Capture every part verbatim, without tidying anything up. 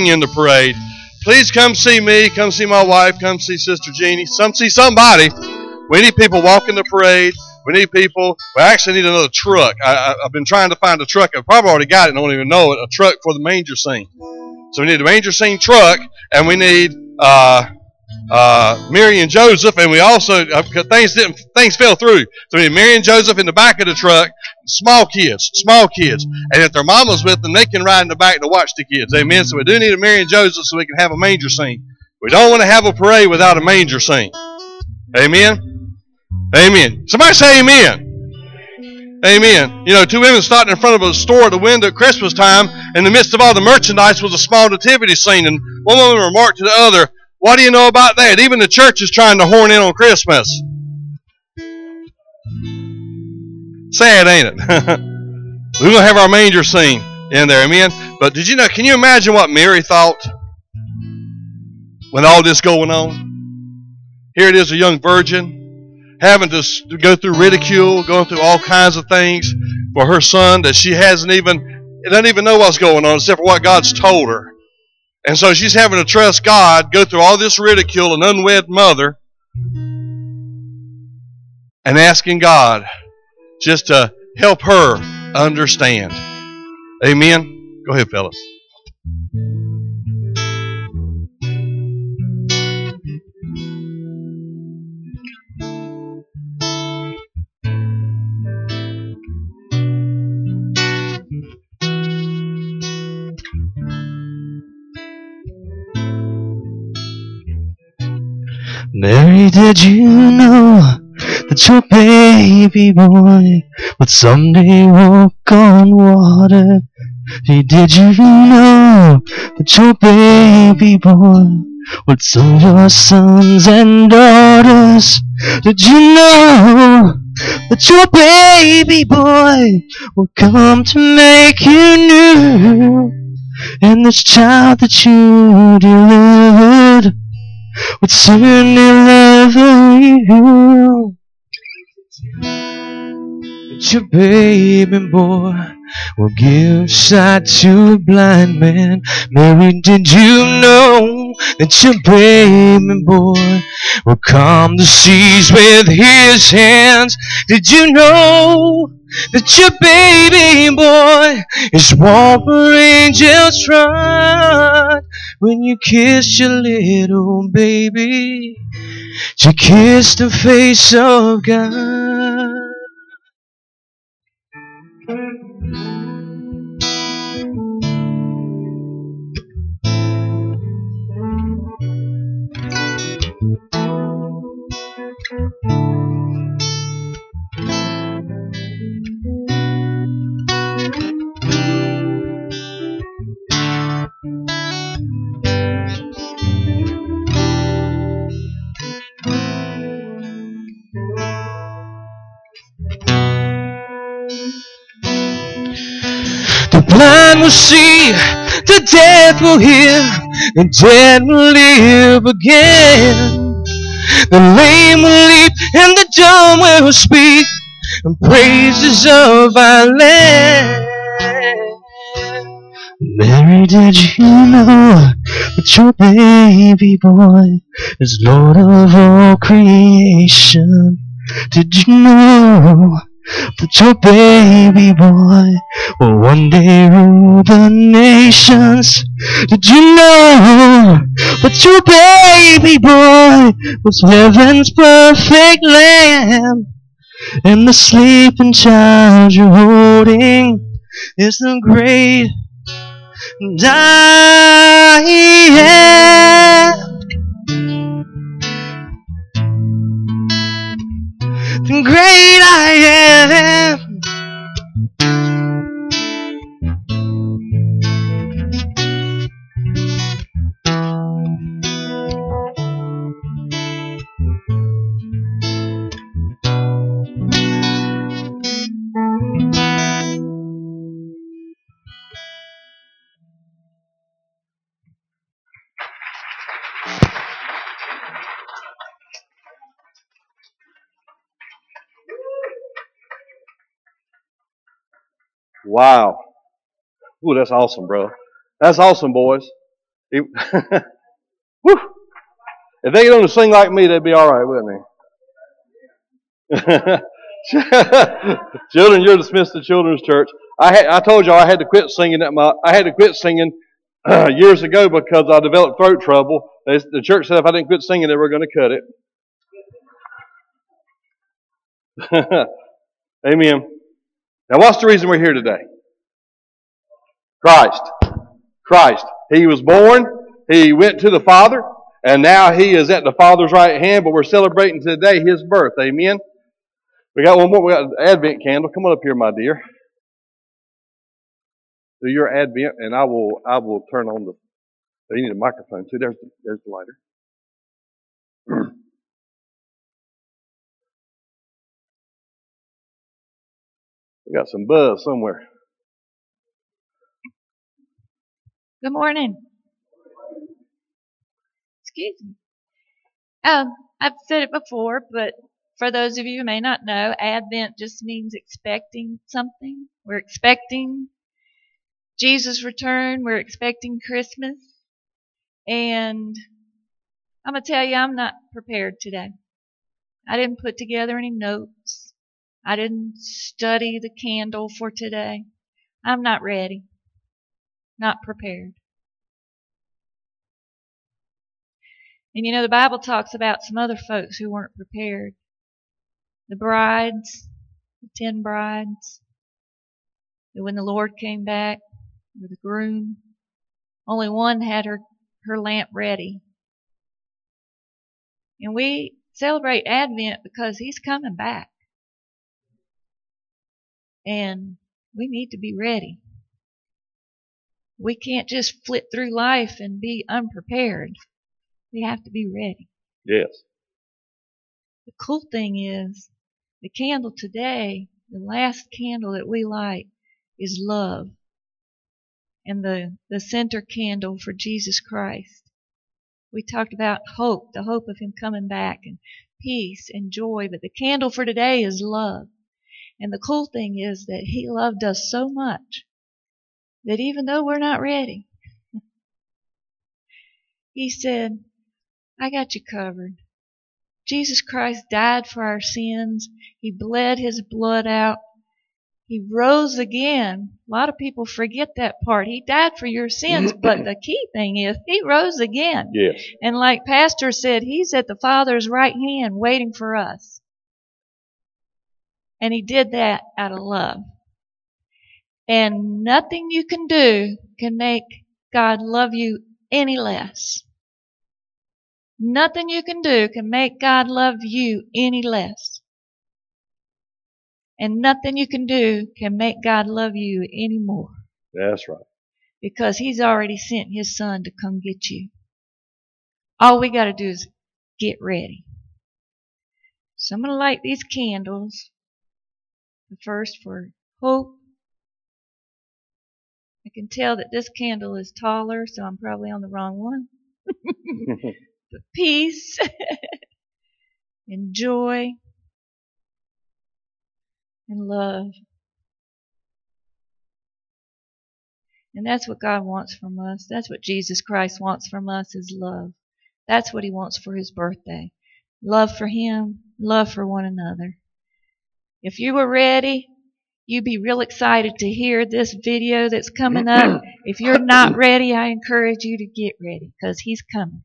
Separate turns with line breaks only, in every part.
in the parade. Please come see me. Come see my wife. Come see Sister Jeannie. Come see somebody. We need people walking the parade. We need people. We actually need another truck. I, I, I've been trying to find a truck. I've probably already got it and don't even know it. A truck for the manger scene. So we need a manger scene truck, and we need uh, uh, Mary and Joseph, and we also uh, things didn't things fell through. So we need Mary and Joseph in the back of the truck. Small kids, small kids, and if their mama's with them, they can ride in the back to watch the kids. Amen. So we do need a Mary and Joseph so we can have a manger scene. We don't want to have a parade without a manger scene. Amen. Amen. Somebody say amen. Amen. You know, two women starting in front of a store at the window at Christmas time. In the midst of all the merchandise was a small nativity scene, and one woman remarked to the other, "What do you know about that? Even the church is trying to horn in on Christmas." Sad, ain't it? We're going to have our manger scene in there, amen? But did you know, can you imagine what Mary thought when all this going on? Here it is, a young virgin, having to go through ridicule, going through all kinds of things for her son that she hasn't even, doesn't even know what's going on except for what God's told her. And so she's having to trust God, go through all this ridicule, an unwed mother, and asking God just to help her understand. Amen? Go ahead, fellas.
Mary, did you know that your baby boy would someday walk on water? Did you know that your baby boy would sow your sons and daughters? Did you know that your baby boy will come to make you new? And this child that you delivered would certainly love you. That your baby boy will give sight to a blind man. Mary, did you know that your baby boy will calm the seas with his hands? Did you know that your baby boy is what angels trod? When you kissed your little baby, you kissed the face of God. The blind will see, the deaf will hear, the dead will live again. The lame will leap, and the dumb will speak, and praises of our land. Mary, did you know that your baby boy is Lord of all creation? Did you know that your baby boy will one day rule the nations? Did you know that your baby boy was heaven's perfect lamb? And the sleeping child you're holding is the great I am. The great I am.
Wow. Ooh, that's awesome, bro. That's awesome, boys. He, whew. If they don't sing like me, they'd be all right, wouldn't they? Children, you're dismissed to Children's Church. I had, I told y'all I had to quit singing at my. I had to quit singing uh, years ago because I developed throat trouble. They, the church said if I didn't quit singing, they were going to cut it. Amen. Now, what's the reason we're here today? Christ. Christ. He was born. He went to the Father. And now He is at the Father's right hand. But we're celebrating today His birth. Amen. We got one more. We got an Advent candle. Come on up here, my dear. Do your Advent, and I will. I will turn on the. You need a microphone too. There's the, there's the lighter. We got some buzz somewhere.
Good morning. Excuse me. Um, I've said it before, but for those of you who may not know, Advent just means expecting something. We're expecting Jesus' return. We're expecting Christmas. And I'm going to tell you, I'm not prepared today. I didn't put together any notes. I didn't study the candle for today. I'm not ready. Not prepared. And you know, the Bible talks about some other folks who weren't prepared. The brides, the ten brides, that when the Lord came back, or the groom, only one had her, her lamp ready. And we celebrate Advent because He's coming back. And we need to be ready. We can't just flit through life and be unprepared. We have to be ready.
Yes.
The cool thing is, the candle today, the last candle that we light, is love. And the, the center candle for Jesus Christ. We talked about hope, the hope of Him coming back, and peace and joy. But the candle for today is love. And the cool thing is that He loved us so much that even though we're not ready, He said, I got you covered. Jesus Christ died for our sins. He bled His blood out. He rose again. A lot of people forget that part. He died for your sins, but the key thing is He rose again.
Yes.
And like Pastor said, He's at the Father's right hand waiting for us. And He did that out of love. And nothing you can do can make God love you any less. Nothing you can do can make God love you any less. And nothing you can do can make God love you any more.
That's right.
Because He's already sent His Son to come get you. All we got to do is get ready. So I'm going to light these candles. The first for hope. I can tell that this candle is taller, so I'm probably on the wrong one. But peace and joy and love. And that's what God wants from us. That's what Jesus Christ wants from us, is love. That's what He wants for His birthday. Love for Him, love for one another. If you were ready, you'd be real excited to hear this video that's coming up. If you're not ready, I encourage you to get ready, because He's coming.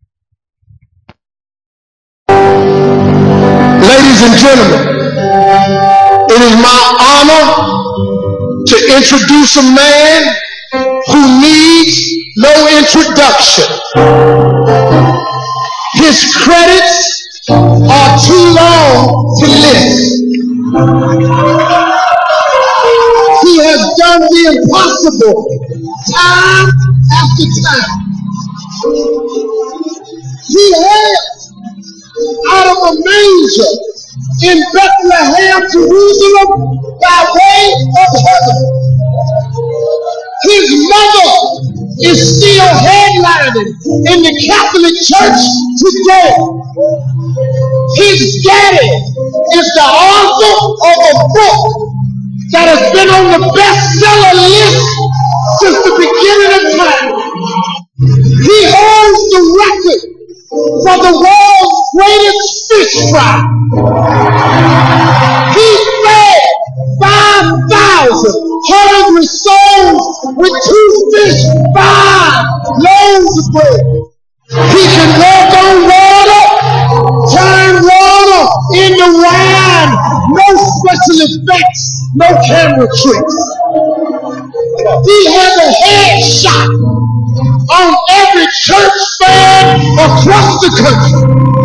Ladies and gentlemen, it is my honor to introduce a man who needs no introduction. His credits are too long to list. He has done the impossible time after time. He has, out of a manger in Bethlehem, Jerusalem, by way of heaven. His mother is still headlining in the Catholic Church today. His daddy is the author of a book that has been on the bestseller list since the beginning of time. He for the world's greatest fish fry. He fed five thousand hungry souls with two fish, five loaves of bread. He can walk on water, turn water into wine. No special effects, no camera tricks. He has a headshot on every church fan across the country.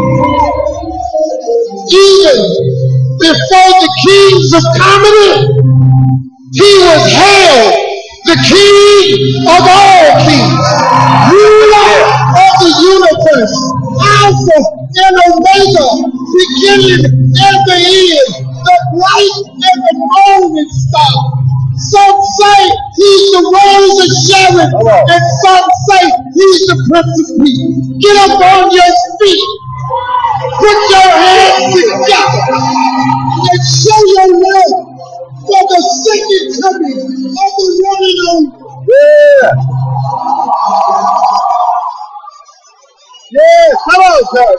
Even before the kings of comedy, he was hailed the King of all kings, ruler of the universe, Alpha and Omega, beginning and the end, the bright and the morning star. Some say he's the rose of Sharon, and some say he's the Prince of Peace. Get up on your feet, put your hands together, and show your love for the second coming of the one and only. Yeah. Yeah, come on, sir.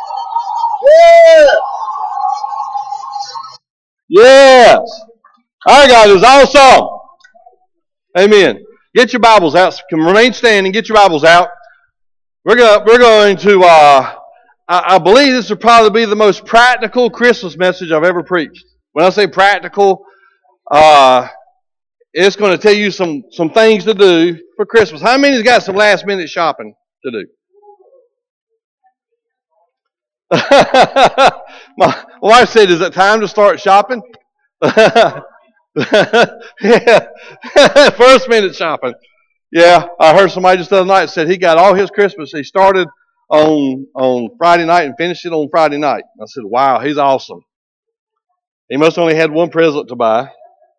Yeah.
Yes. Our God is awesome. Amen. Get your Bibles out. Can remain standing. Get your Bibles out. We're going. We're going to. Uh, I, I believe this will probably be the most practical Christmas message I've ever preached. When I say practical, uh, it's going to tell you some some things to do for Christmas. How many's got some last minute shopping to do? My wife said, "Is it time to start shopping?" Yeah, first minute shopping. Yeah, I heard somebody just the other night said he got all his Christmas. He started on on Friday night and finished it on Friday night. I said, "Wow, he's awesome." He must only had one present to buy.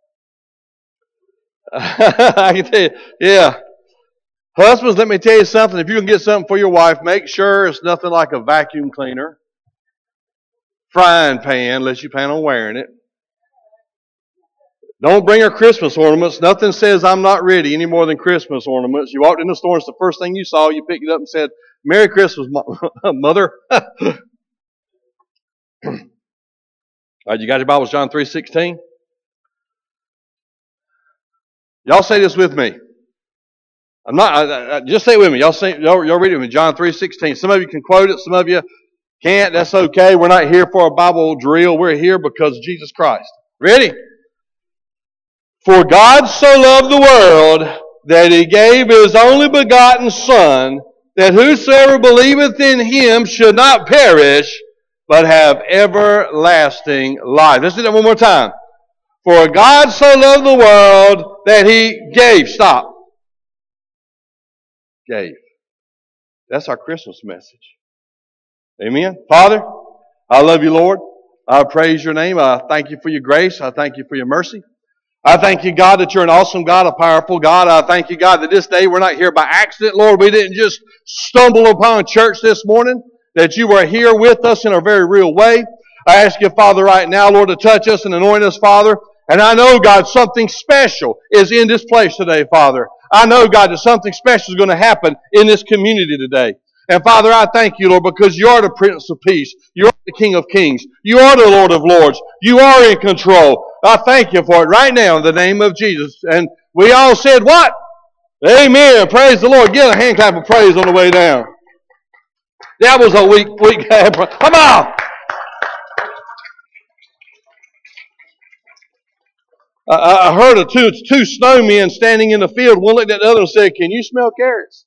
I can tell you, yeah. Husbands, let me tell you something. If you can get something for your wife, make sure it's nothing like a vacuum cleaner, frying pan, unless you plan on wearing it. Don't bring her Christmas ornaments. Nothing says I'm not ready any more than Christmas ornaments. You walked in the store and it's the first thing you saw. You picked it up and said, "Merry Christmas, Mother." All right, you got your Bibles, John three sixteen? Y'all say this with me. I'm not. I, I, just say it with me. Y'all say. Y'all, y'all read it with me. John three sixteen. Some of you can quote it. Some of you can't. That's okay. We're not here for a Bible drill. We're here because of Jesus Christ. Ready? For God so loved the world that He gave His only begotten Son, that whosoever believeth in Him should not perish, but have everlasting life. Let's do that one more time. For God so loved the world that He gave. Stop. Gave. That's our Christmas message. Amen. Father, I love you, Lord. I praise your name. I thank you for your grace. I thank you for your mercy. I thank you, God, that you're an awesome God, a powerful God. I thank you, God, that this day we're not here by accident, Lord. We didn't just stumble upon church this morning, that you were here with us in a very real way. I ask you, Father, right now, Lord, to touch us and anoint us, Father. And I know, God, something special is in this place today, Father. I know, God, that something special is going to happen in this community today. And Father, I thank you, Lord, because you are the Prince of Peace. You are the King of Kings. You are the Lord of Lords. You are in control. I thank you for it right now in the name of Jesus. And we all said what? Amen. Praise the Lord. Give a hand clap of praise on the way down. That was a weak, weak hand. Come on. I heard of two, two snowmen standing in the field. One looked at the other and said, "Can you smell carrots?"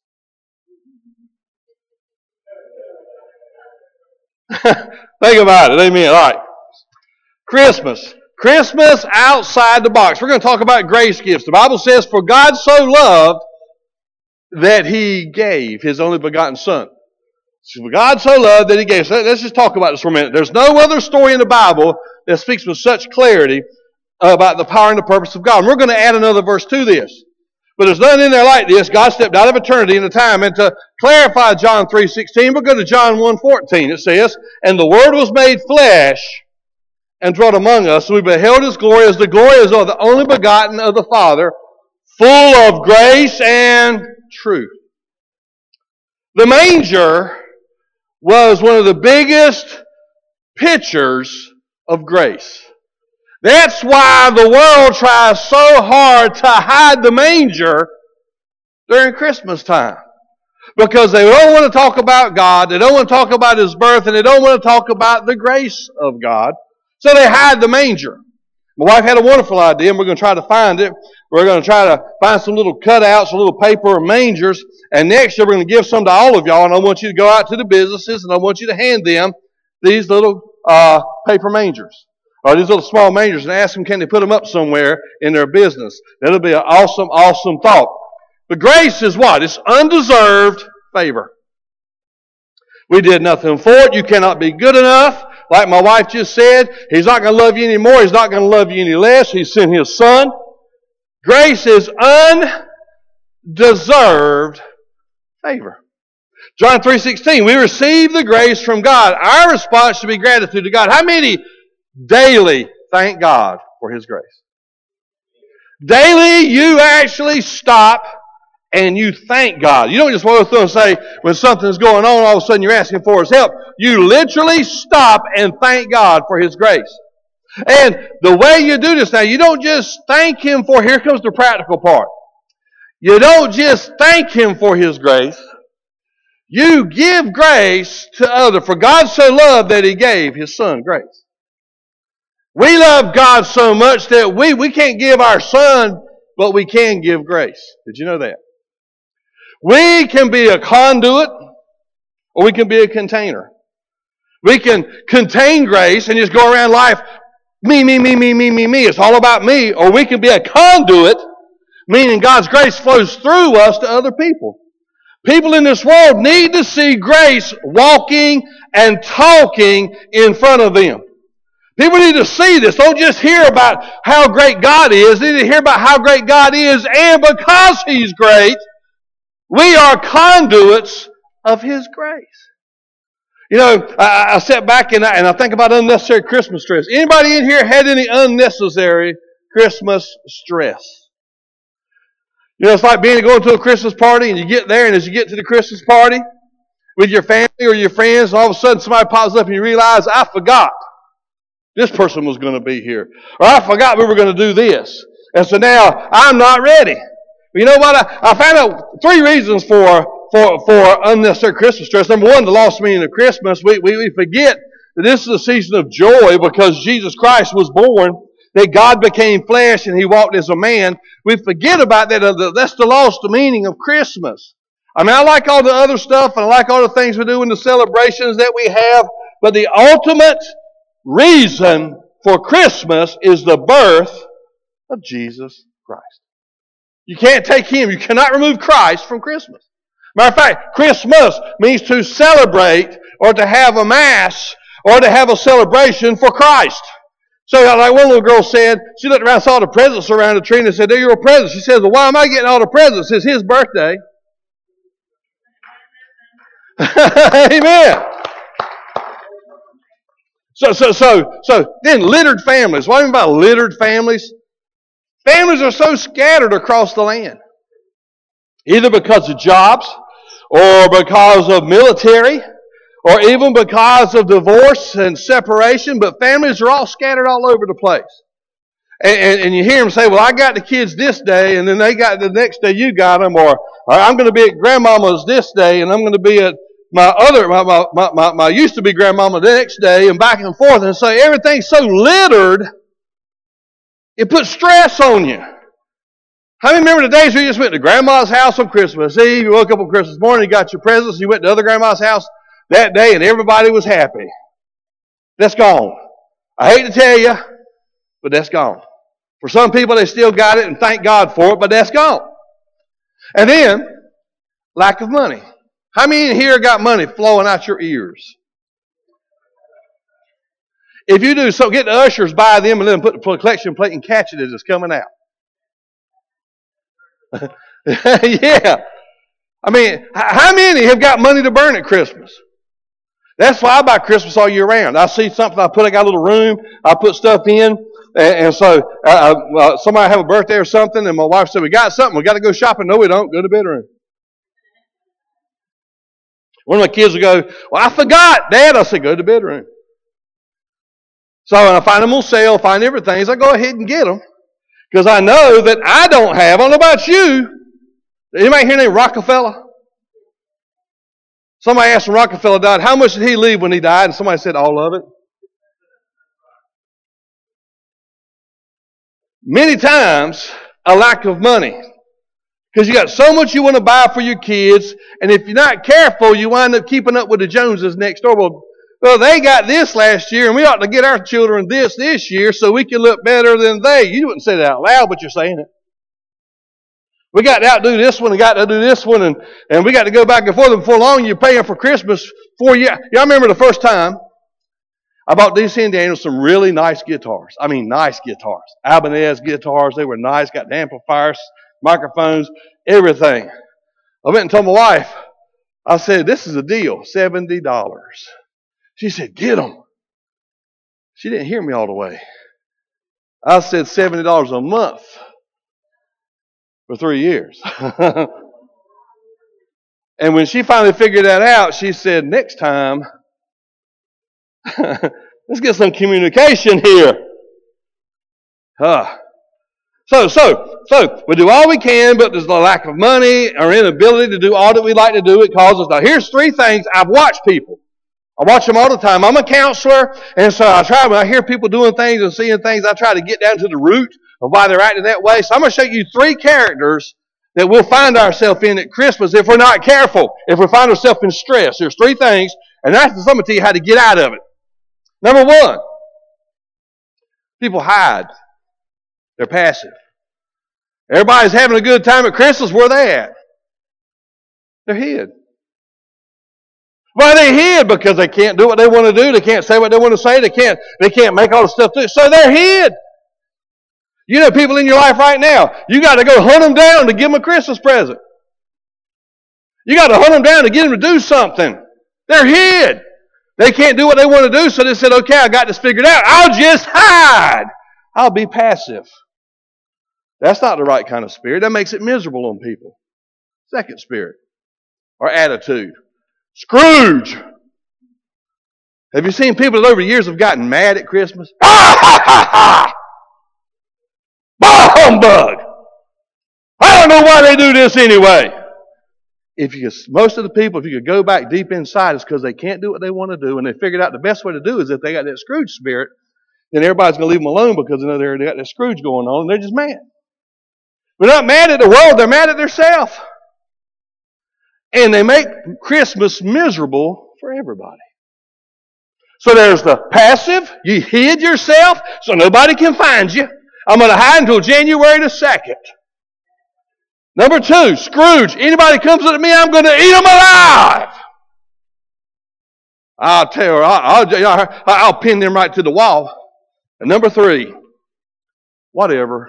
Think about it. Amen. All right. Christmas. Christmas outside the box. We're going to talk about grace gifts. The Bible says, "For God so loved that He gave His only begotten Son." For God so loved that He gave. So let's just talk about this for a minute. There's no other story in the Bible that speaks with such clarity about the power and the purpose of God. And we're going to add another verse to this. But there's nothing in there like this. God stepped out of eternity into time. And to clarify John three sixteen, we'll go to John one fourteen. It says, "And the Word was made flesh and dwelt among us. So we beheld His glory as the glory is of the only begotten of the Father, full of grace and truth." The manger was one of the biggest pictures of grace. That's why the world tries so hard to hide the manger during Christmas time. Because they don't want to talk about God, they don't want to talk about His birth, and they don't want to talk about the grace of God. So they hide the manger. My wife had a wonderful idea, and we're going to try to find it. We're going to try to find some little cutouts, some little paper mangers, and next year we're going to give some to all of y'all, and I want you to go out to the businesses, and I want you to hand them these little uh, paper mangers, or these little small mangers, and ask them, can they put them up somewhere in their business? That'll be an awesome, awesome thought. But grace is what? It's undeserved favor. We did nothing for it. You cannot be good enough. Like my wife just said, He's not going to love you anymore. He's not going to love you any less. He sent His Son. Grace is undeserved favor. John three sixteen, we receive the grace from God. Our response should be gratitude to God. How many daily thank God for His grace? Daily, you actually stop and you thank God. You don't just walk through and say, when something's going on, all of a sudden you're asking for His help. You literally stop and thank God for His grace. And the way you do this now, you don't just thank Him for, here comes the practical part. You don't just thank Him for His grace. You give grace to others. For God so loved that He gave His Son grace. We love God so much that we, we can't give our Son, but we can give grace. Did you know that? We can be a conduit, or we can be a container. We can contain grace and just go around life, me, me, me, me, me, me, me. It's all about me. Or we can be a conduit, meaning God's grace flows through us to other people. People in this world need to see grace walking and talking in front of them. People need to see this. Don't just hear about how great God is. They need to hear about how great God is, and because He's great, we are conduits of His grace. You know, I, I sit back and I, and I think about unnecessary Christmas stress. Anybody in here had any unnecessary Christmas stress? You know, it's like being going to a Christmas party, and you get there, and as you get to the Christmas party with your family or your friends, and all of a sudden somebody pops up and you realize, I forgot this person was going to be here. Or I forgot we were going to do this. And so now I'm not ready. You know what? I, I found out three reasons for, for, for unnecessary Christmas stress. Number one, the lost meaning of Christmas. We, we, we forget that this is a season of joy because Jesus Christ was born, that God became flesh and He walked as a man. We forget about that. That's the lost meaning of Christmas. I mean, I like all the other stuff, and I like all the things we do in the celebrations that we have, but the ultimate reason for Christmas is the birth of Jesus Christ. You can't take Him. You cannot remove Christ from Christmas. Matter of fact, Christmas means to celebrate or to have a mass or to have a celebration for Christ. So like one little girl said, she looked around and saw the presents around the tree and said, they're your presents. She says, well, why am I getting all the presents? It's His birthday. Amen. So, so, so, so then littered families. What do I mean by littered families? Families are so scattered across the land. Either because of jobs, or because of military, or even because of divorce and separation, but families are all scattered all over the place. And, and, and you hear them say, well, I got the kids this day, and then they got the next day you got them, or, or I'm going to be at grandmama's this day, and I'm going to be at my other, my, my, my, my used to be grandmama the next day, and back and forth, and so everything's so littered, it puts stress on you. How many remember the days where you just went to grandma's house on Christmas Eve, you woke up on Christmas morning, you got your presents, you went to other grandma's house that day, and everybody was happy? That's gone. I hate to tell you, but that's gone. For some people, they still got it, and thank God for it, but that's gone. And then, lack of money. How many in here got money flowing out your ears? If you do, so get the ushers, buy them, and let them put the collection plate and catch it as it's coming out. Yeah. I mean, how many have got money to burn at Christmas? That's why I buy Christmas all year round. I see something, I put, I got a little room, I put stuff in, and, and so uh, uh, somebody have a birthday or something, and my wife said, we got something, we got to go shopping. No, we don't. Go to the bedroom. One of my kids will go, well, I forgot, Dad. I said, go to the bedroom. So when I find them on sale, find everything, so I go ahead and get them. Because I know that I don't have. I don't know about you. Anybody here named Rockefeller? Somebody asked when Rockefeller died, how much did he leave when he died? And somebody said, all of it. Many times, a lack of money. Because you got so much you want to buy for your kids, and if you're not careful, you wind up keeping up with the Joneses next door. Well, well, they got this last year, and we ought to get our children this this year so we can look better than they. You wouldn't say that out loud, but you're saying it. We got to outdo this one and got to do this one, and, and we got to go back and forth. And before long, you're paying for Christmas for you. Yeah, I remember the first time I bought D C and Daniel some really nice guitars. I mean, nice guitars. Ibanez guitars. They were nice, got the amplifiers, microphones, everything. I went and told my wife, I said, this is a deal, seventy dollars. She said, get them. She didn't hear me all the way. I said seventy dollars a month for three years. And when she finally figured that out, she said, next time, let's get some communication here. Huh. So, so, so, we do all we can, but there's a lack of money or inability to do all that we like to do. It causes. Now, here's three things. I've watched people. I watch them all the time. I'm a counselor, and so I try, when I hear people doing things and seeing things, I try to get down to the root of why they're acting that way. So I'm going to show you three characters that we'll find ourselves in at Christmas if we're not careful, if we find ourselves in stress. There's three things, and that's I'm going to tell you how to get out of it. Number one, people hide. They're passive. Everybody's having a good time at Christmas. Where are they at? They're hid. Why are they hid? Because they can't do what they want to do. They can't say what they want to say. They can't, they can't make all the stuff do. So they're hid. You know people in your life right now, you got to go hunt them down to give them a Christmas present. You got to hunt them down to get them to do something. They're hid. They can't do what they want to do, so they said, okay, I got this figured out. I'll just hide. I'll be passive. That's not the right kind of spirit. That makes it miserable on people. Second spirit, or attitude. Scrooge. Have you seen people that over the years have gotten mad at Christmas? Ha ha ha ha! Bah humbug! I don't know why they do this anyway. If you, most of the people, if you could go back deep inside, it's because they can't do what they want to do, and they figured out the best way to do is if they got that Scrooge spirit, then everybody's going to leave them alone because they know they got that Scrooge going on, and they're just mad. They're not mad at the world, they're mad at themselves. And they make Christmas miserable for everybody. So there's the passive. You hid yourself so nobody can find you. I'm going to hide until January the second. Number two, Scrooge. Anybody comes at me, I'm going to eat them alive. I'll tell her, I'll, I'll, I'll pin them right to the wall. And number three, whatever.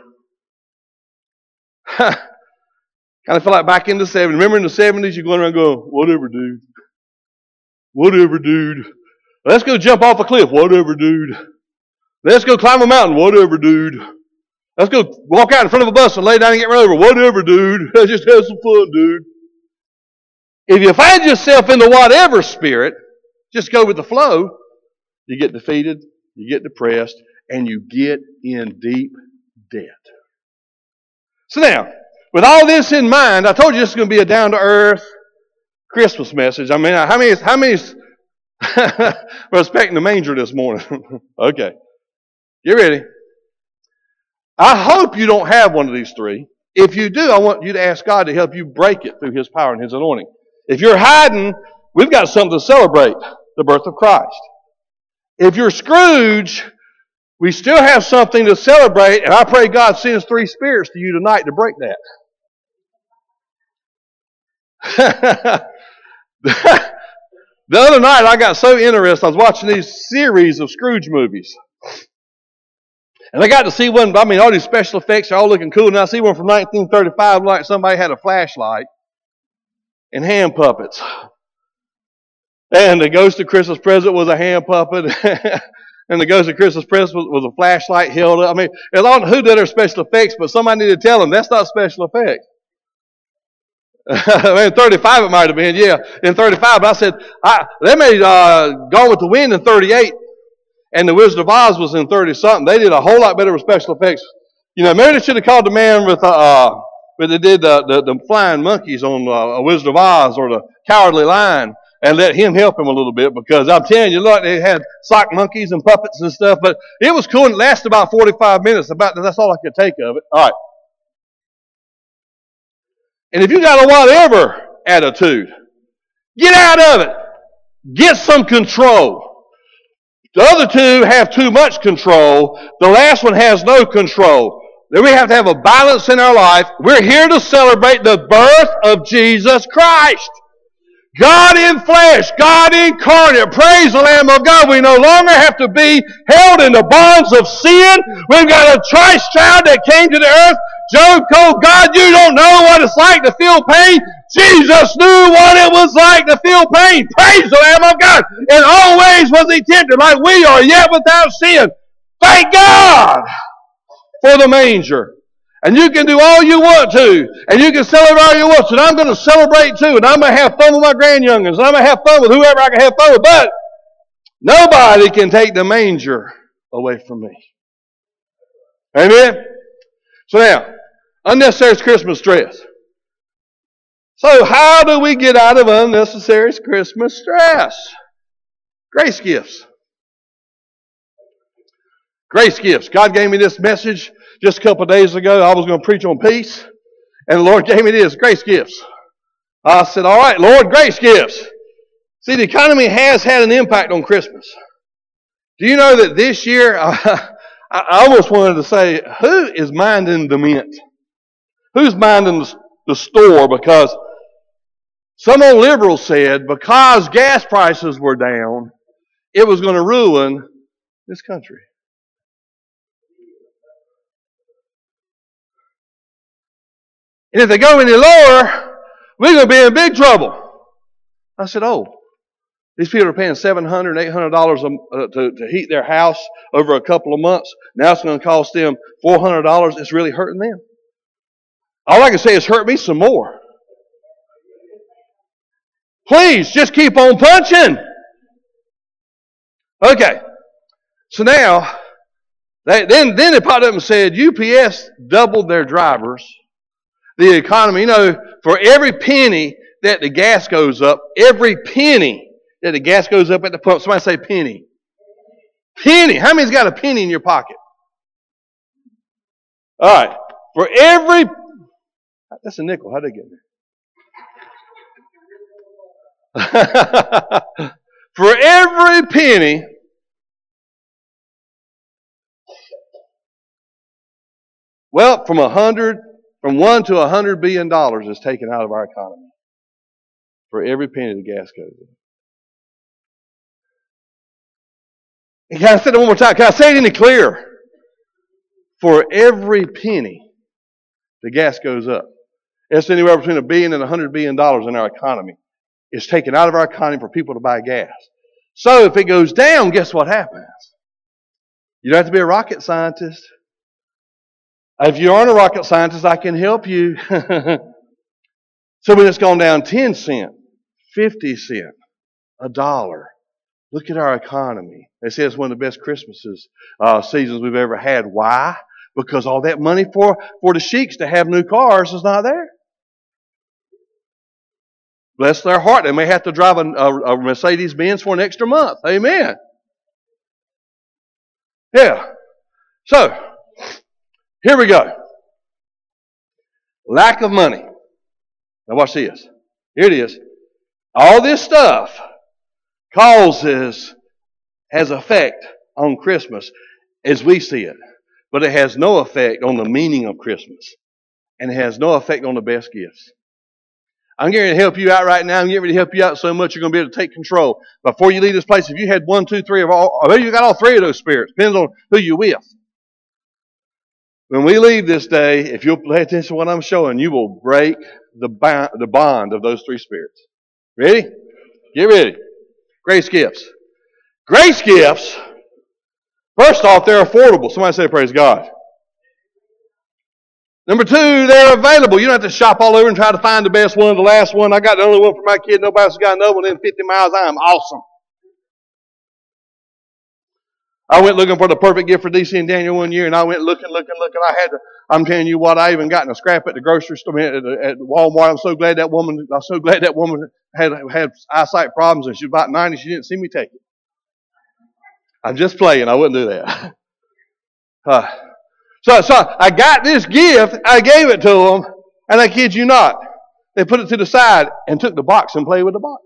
Kind of feel like back in the seventies. Remember in the seventies, you're going around going, whatever, dude. Whatever, dude. Let's go jump off a cliff. Whatever, dude. Let's go climb a mountain. Whatever, dude. Let's go walk out in front of a bus and lay down and get run over. Whatever, dude. Let's just have some fun, dude. If you find yourself in the whatever spirit, just go with the flow, you get defeated, you get depressed, and you get in deep debt. So now, with all this in mind, I told you this is going to be a down-to-earth Christmas message. I mean, how many, how many were expecting the manger this morning? Okay. Get ready. I hope you don't have one of these three. If you do, I want you to ask God to help you break it through His power and His anointing. If you're hiding, we've got something to celebrate, the birth of Christ. If you're Scrooge, we still have something to celebrate, and I pray God sends three spirits to you tonight to break that. The other night I got so interested. I was watching these series of Scrooge movies. And I got to see one, I mean, all these special effects are all looking cool. And I see one from nineteen thirty-five, like somebody had a flashlight and hand puppets. And the Ghost of Christmas Present was a hand puppet. And the Ghost of Christmas Present was, was a flashlight held up. I mean, I don't know who did their special effects, but somebody needed to tell them that's not special effects. in thirty-five it might have been, yeah, in thirty-five. But I said, I, they made uh, Gone with the Wind in thirty-eight, and The Wizard of Oz was in thirty-something. They did a whole lot better with special effects. You know, maybe they should have called the man with, uh, with they did the, the, the flying monkeys on uh, A Wizard of Oz or the Cowardly Lion and let him help him a little bit, because I'm telling you, look, they had sock monkeys and puppets and stuff, but it was cool and it lasted about forty-five minutes. About That's all I could take of it. All right. And if you got a whatever attitude, get out of it. Get some control. The other two have too much control. The last one has no control. Then we have to have a balance in our life. We're here to celebrate the birth of Jesus Christ. God in flesh, God incarnate. Praise the Lamb of God. We no longer have to be held in the bonds of sin. We've got a Christ child that came to the earth. Job told God, you don't know what it's like to feel pain. Jesus knew what it was like to feel pain. Praise the Lamb of God. And always was he tempted like we are, yet without sin. Thank God for the manger. And you can do all you want to. And you can celebrate all you want to. And I'm going to celebrate too. And I'm going to have fun with my grandyoungins. And I'm going to have fun with whoever I can have fun with. But nobody can take the manger away from me. Amen? So now, unnecessary Christmas stress. So how do we get out of unnecessary Christmas stress? Grace gifts. Grace gifts. God gave me this message just a couple of days ago. I was going to preach on peace, and the Lord gave me this, grace gifts. I said, all right, Lord, grace gifts. See, the economy has had an impact on Christmas. Do you know that this year, I, I almost wanted to say, who is minding the mint? Who's minding the, the store? Because some old liberal said because gas prices were down, it was going to ruin this country. And if they go any lower, we're going to be in big trouble. I said, oh, these people are paying seven hundred dollars, eight hundred dollars to, to heat their house over a couple of months. Now it's going to cost them four hundred dollars. It's really hurting them. All I can say is hurt me some more. Please, just keep on punching. Okay. So now, they, then, then they popped up and said U P S doubled their drivers. The economy, you know, for every penny that the gas goes up, every penny that the gas goes up at the pump, somebody say penny. Penny. How many's got a penny in your pocket? All right. For every, that's a nickel. How'd they get there? For every penny, well, from a hundred, from one to a hundred billion dollars is taken out of our economy. For every penny the gas goes up. And can I say it one more time? Can I say it any clearer? For every penny the gas goes up, it's anywhere between a billion and a hundred billion dollars in our economy. It's taken out of our economy for people to buy gas. So if it goes down, guess what happens? You don't have to be a rocket scientist. If you aren't a rocket scientist, I can help you. So when it's gone down ten cents, fifty cents, a dollar, look at our economy. They say it's one of the best Christmases uh, seasons we've ever had. Why? Because all that money for, for the sheiks to have new cars is not there. Bless their heart. They may have to drive a, a, a Mercedes-Benz for an extra month. Amen. Yeah. So, here we go. Lack of money. Now watch this. Here it is. All this stuff causes, has effect on Christmas as we see it. But it has no effect on the meaning of Christmas. And it has no effect on the best gifts. I'm getting to help you out right now. I'm getting ready to help you out so much you're going to be able to take control. Before you leave this place, if you had one, two, three of all, or maybe you got all three of those spirits. Depends on who you're with. When we leave this day, if you'll pay attention to what I'm showing, you will break the bond, the bond of those three spirits. Ready? Get ready. Grace gifts. Grace gifts, first off, they're affordable. Somebody say praise God. Number two, they're available. You don't have to shop all over and try to find the best one, the last one. I got the only one for my kid. Nobody else got another one in fifty miles. I am awesome. I went looking for the perfect gift for D C and Daniel one year, and I went looking, looking, looking. I had to, I'm telling you what, I even got in a scrap at the grocery store, at, at Walmart. I'm so glad that woman, I'm so glad that woman had, had eyesight problems, and she was about ninety. She didn't see me take it. I'm just playing. I wouldn't do that. Uh, so, so I got this gift. I gave it to them, and I kid you not, they put it to the side and took the box and played with the box.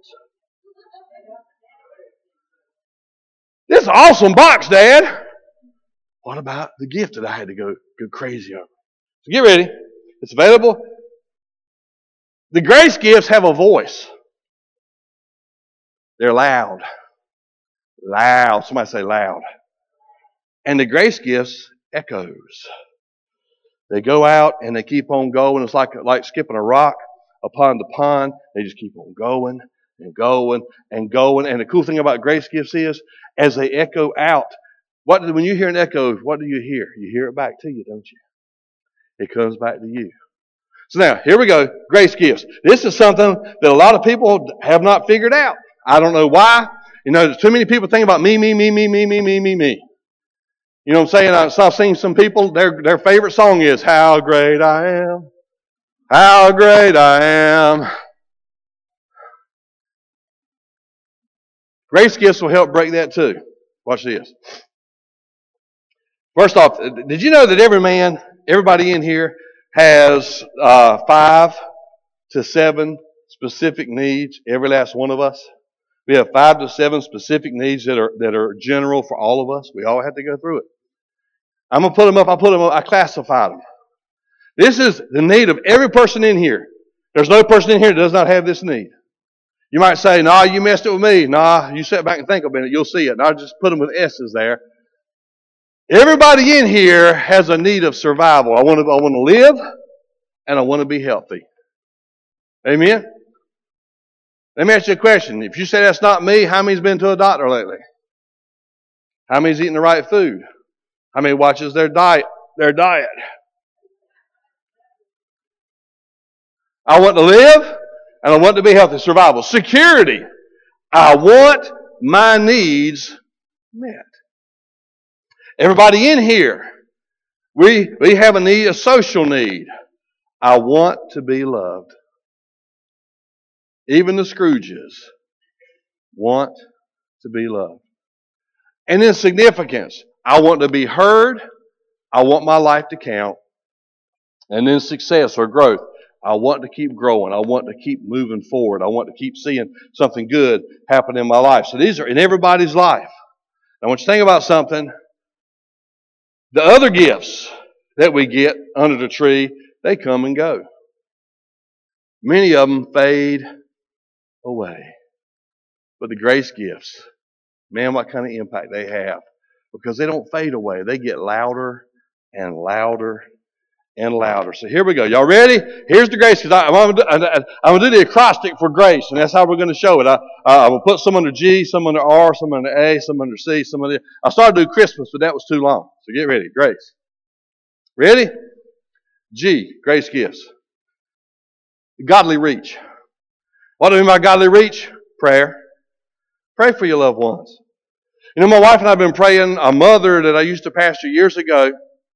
This is an awesome box, Dad. What about the gift that I had to go, go crazy over? So get ready. It's available. The grace gifts have a voice. They're loud. Loud. Somebody say loud. And the grace gifts echoes. They go out and they keep on going. It's like, like skipping a rock upon the pond. They just keep on going and going and going. And the cool thing about grace gifts is, as they echo out, what when you hear an echo, what do you hear? You hear it back to you, don't you? It comes back to you. So now, here we go. Grace gifts. This is something that a lot of people have not figured out. I don't know why. You know, there's too many people think about me, me, me, me, me, me, me, me, me. You know what I'm saying? I saw seen some people, their, their favorite song is, How Great I Am. How great I am. Grace gifts will help break that too. Watch this. First off, did you know that every man, everybody in here has uh, five to seven specific needs, every last one of us? We have five to seven specific needs that are that are general for all of us. We all have to go through it. I'm going to put them up. I put them up. I classified them. This is the need of every person in here. There's no person in here that does not have this need. You might say, nah, you messed it with me. Nah, you sit back and think a minute. You'll see it. And I'll just put them with S's there. Everybody in here has a need of survival. I want to, I want to live, and I want to be healthy. Amen? Let me ask you a question. If you say that's not me, how many's been to a doctor lately? How many's eating the right food? How many watches their diet? Their diet? I want to live, and I want to be healthy. Survival. Security. I want my needs met. Everybody in here, we, we have a need, a social need. I want to be loved. Even the Scrooges want to be loved. And then significance. I want to be heard. I want my life to count. And then success or growth. I want to keep growing. I want to keep moving forward. I want to keep seeing something good happen in my life. So these are in everybody's life. I want you to think about something. The other gifts that we get under the tree, they come and go. Many of them fade away. But the grace gifts, man, what kind of impact they have. Because they don't fade away. They get louder and louder and louder. So here we go. Y'all ready? Here's the grace. I'm going to do the acrostic for grace, and that's how we're going to show it. I, I will put some under G, some under R, some under A, some under C, some under... I started to do Christmas, but that was too long. So get ready. Grace. Ready? G, grace gifts. Godly reach. What do I mean by godly reach? Prayer. Pray for your loved ones. You know, my wife and I have been praying. A mother that I used to pastor years ago,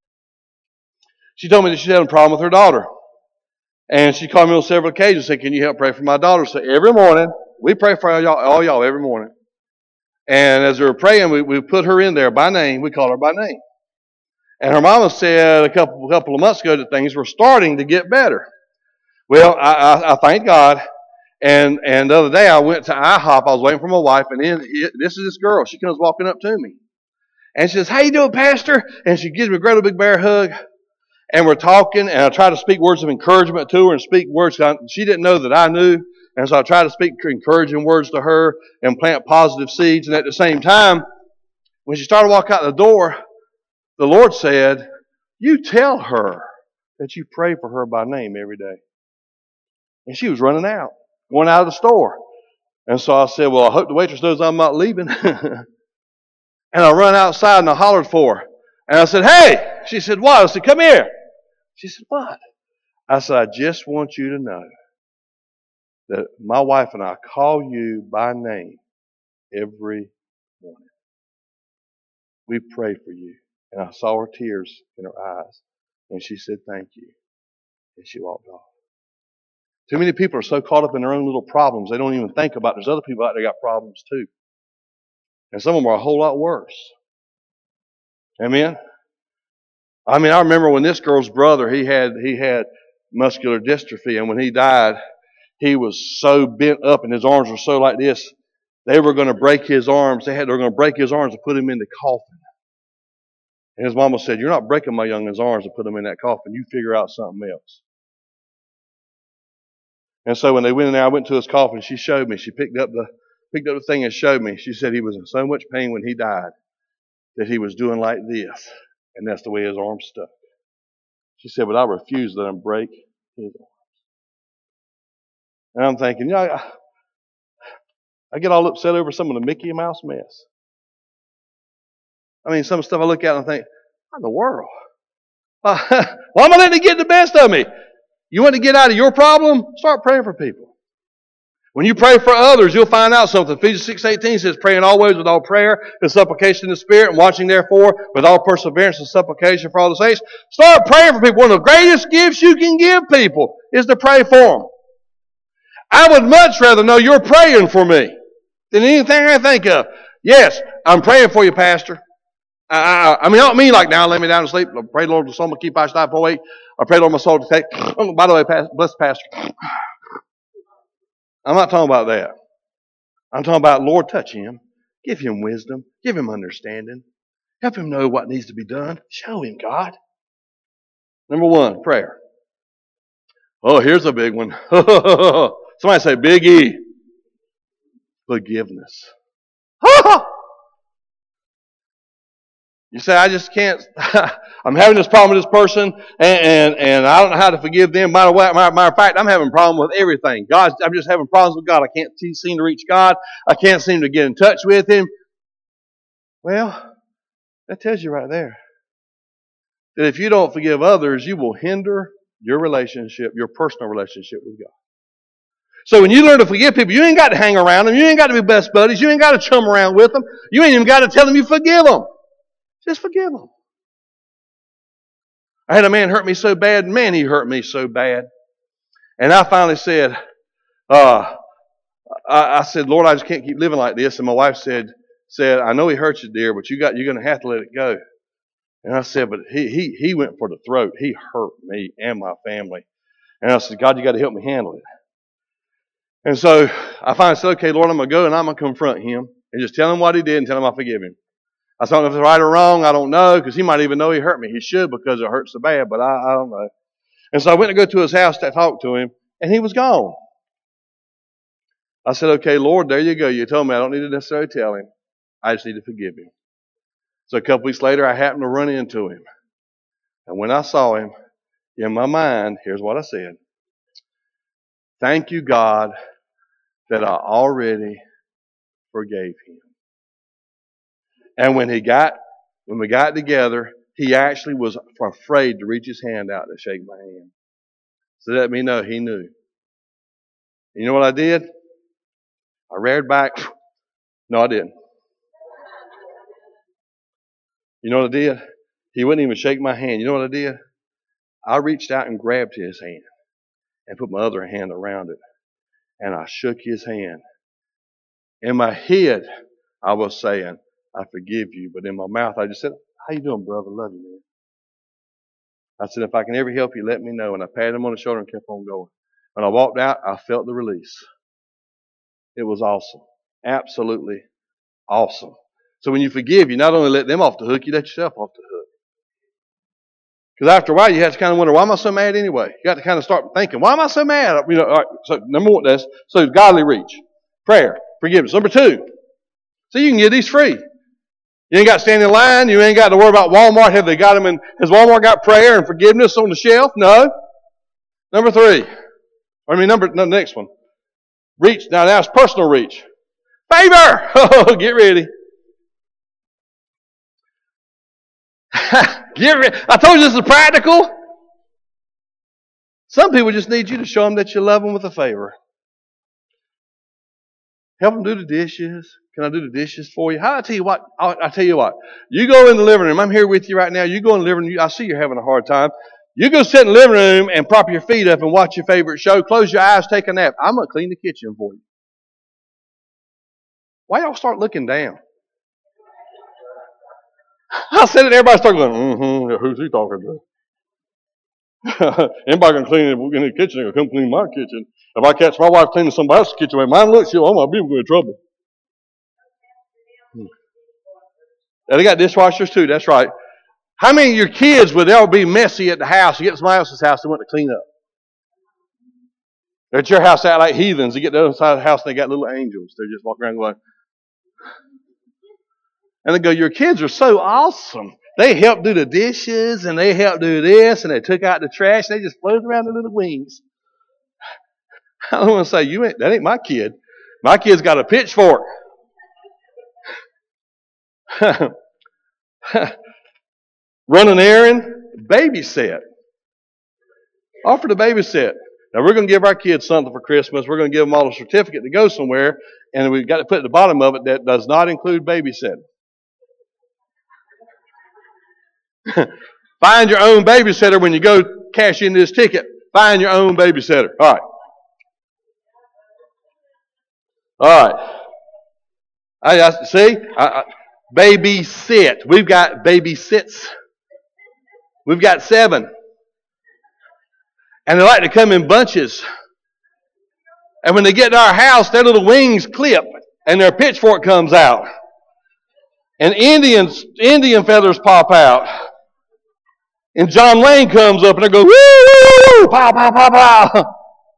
she told me that she's having a problem with her daughter. And she called me on several occasions and said, can you help pray for my daughter? So every morning, we pray for all y'all, all y'all every morning. And as we were praying, we, we put her in there by name. We call her by name. And her mama said a couple, a couple of months ago that things were starting to get better. Well, I, I, I thank God. And and the other day I went to IHOP. I was waiting for my wife, and then it, this is this girl. She comes walking up to me, and she says, "How you doing, Pastor?" And she gives me a great big bear hug. And we're talking, and I try to speak words of encouragement to her and speak words. She didn't know that I knew, and so I try to speak encouraging words to her and plant positive seeds. And at the same time, when she started to walk out the door, the Lord said, "You tell her that you pray for her by name every day." And she was running out. Going out of the store. And so I said, well, I hope the waitress knows I'm not leaving. And I run outside and I hollered for her. And I said, hey! She said, what? I said, come here. She said, what? I said, I just want you to know that my wife and I call you by name every morning. We pray for you. And I saw her tears in her eyes. And she said, thank you. And she walked off. Too many people are so caught up in their own little problems, they don't even think about there's other people out there got problems too. And some of them are a whole lot worse. Amen? I mean, I remember when this girl's brother, he had he had muscular dystrophy, and when he died, he was so bent up and his arms were so like this, they were going to break his arms. They had they were going to break his arms and put him in the coffin. And his mama said, you're not breaking my youngin's arms and put him in that coffin. You figure out something else. And so when they went in there, I went to his coffin. She showed me. She picked up the picked up the thing and showed me. She said he was in so much pain when he died that he was doing like this. And that's the way his arm stuck. She said, but I refuse to let him break his arms. And I'm thinking, you know, I, I get all upset over some of the Mickey Mouse mess. I mean, some stuff I look at and I think, what in the world? Uh, why am I letting it get the best of me? You want to get out of your problem? Start praying for people. When you pray for others, you'll find out something. Ephesians six eighteen says, praying always with all prayer and supplication in the Spirit, and watching therefore with all perseverance and supplication for all the saints. Start praying for people. One of the greatest gifts you can give people is to pray for them. I would much rather know you're praying for me than anything I think of. Yes, I'm praying for you, Pastor. I, I, I mean, I don't mean like now, lay me down to sleep. I pray, Lord, the soul will keep I die for eight. I pray, Lord, my soul to take. Oh, by the way, bless the pastor. I'm not talking about that. I'm talking about, Lord, touch him. Give him wisdom. Give him understanding. Help him know what needs to be done. Show him, God. Number one, prayer. Oh, here's a big one. Somebody say, Big E. Forgiveness. You say, I just can't, I'm having this problem with this person, and, and, and I don't know how to forgive them. Matter what, matter of fact, I'm having a problem with everything. God, I'm just having problems with God. I can't seem to reach God. I can't seem to get in touch with Him. Well, that tells you right there that if you don't forgive others, you will hinder your relationship, your personal relationship with God. So when you learn to forgive people, you ain't got to hang around them. You ain't got to be best buddies. You ain't got to chum around with them. You ain't even got to tell them you forgive them. Just forgive them. I had a man hurt me so bad. Man, he hurt me so bad. And I finally said, uh, I, I said, Lord, I just can't keep living like this. And my wife said, said, I know he hurt you, dear, but you got, you're going to have to let it go. And I said, but he, he, he went for the throat. He hurt me and my family. And I said, God, you got to help me handle it. And so I finally said, okay, Lord, I'm going to go and I'm going to confront him and just tell him what he did and tell him I forgive him. I don't know if it's right or wrong. I don't know, because he might even know he hurt me. He should, because it hurt so bad, but I, I don't know. And so I went to go to his house to talk to him, and he was gone. I said, okay, Lord, there you go. You told me I don't need to necessarily tell him. I just need to forgive him. So a couple weeks later, I happened to run into him. And when I saw him, in my mind, here's what I said. Thank you, God, that I already forgave him. And when he got, when we got together, he actually was afraid to reach his hand out to shake my hand. So let me know he knew. You know what I did? I reared back. No, I didn't. You know what I did? He wouldn't even shake my hand. You know what I did? I reached out and grabbed his hand and put my other hand around it. And I shook his hand. In my head, I was saying, I forgive you. But in my mouth, I just said, how you doing, brother? Love you, man. I said, if I can ever help you, let me know. And I patted him on the shoulder and kept on going. When I walked out, I felt the release. It was awesome. Absolutely awesome. So when you forgive, you not only let them off the hook, you let yourself off the hook. Because after a while, you have to kind of wonder, why am I so mad anyway? You got to kind of start thinking, why am I so mad? You know, all right, so number one, that's, so godly reach. Prayer. Forgiveness. Number two. So you can get these free. You ain't got to stand in line. You ain't got to worry about Walmart. Have they got them in? Has Walmart got prayer and forgiveness on the shelf? No. Number three. I mean, number, no, next one. Reach. Now, now it's personal reach. Favor. Oh, get ready. Get ready. I told you this is practical. Some people just need you to show them that you love them with a favor. Help them do the dishes. Can I do the dishes for you? How I tell you what? I'll, I'll tell you what. You go in the living room. I'm here with you right now. You go in the living room. I see you're having a hard time. You go sit in the living room and prop your feet up and watch your favorite show. Close your eyes, take a nap. I'm going to clean the kitchen for you. Why y'all start looking down? I said it. Everybody started going, mm-hmm. Who's he talking to? Anybody can clean in the kitchen, they can come clean my kitchen. If I catch my wife cleaning somebody else's kitchen, when mine looks, I'm going to be in trouble. Hmm. Yeah, they got dishwashers too, that's right. How many of your kids would ever be messy at the house? You get to somebody else's house, they want to clean up. They're at your house out like heathens. You get to the other side of the house and they got little angels. They just walk around going, and they go, your kids are so awesome. They help do the dishes and they help do this and they took out the trash. And they just float around their little wings. I don't want to say, you ain't, that ain't my kid. My kid's got a pitchfork. Run an errand, babysit. Offer to babysit. Now we're going to give our kids something for Christmas. We're going to give them all a certificate to go somewhere. And we've got to put at the bottom of it that does not include babysitting. Find your own babysitter when you go cash in this ticket. Find your own babysitter. All right. All right. I, I see. I, I, babysit. We've got babysits. We've got seven, and they like to come in bunches. And when they get to our house, their little wings clip, and their pitchfork comes out, and Indians, Indian feathers pop out. And John Wayne comes up and they go, woo, woo, woo, pow, pow, pow,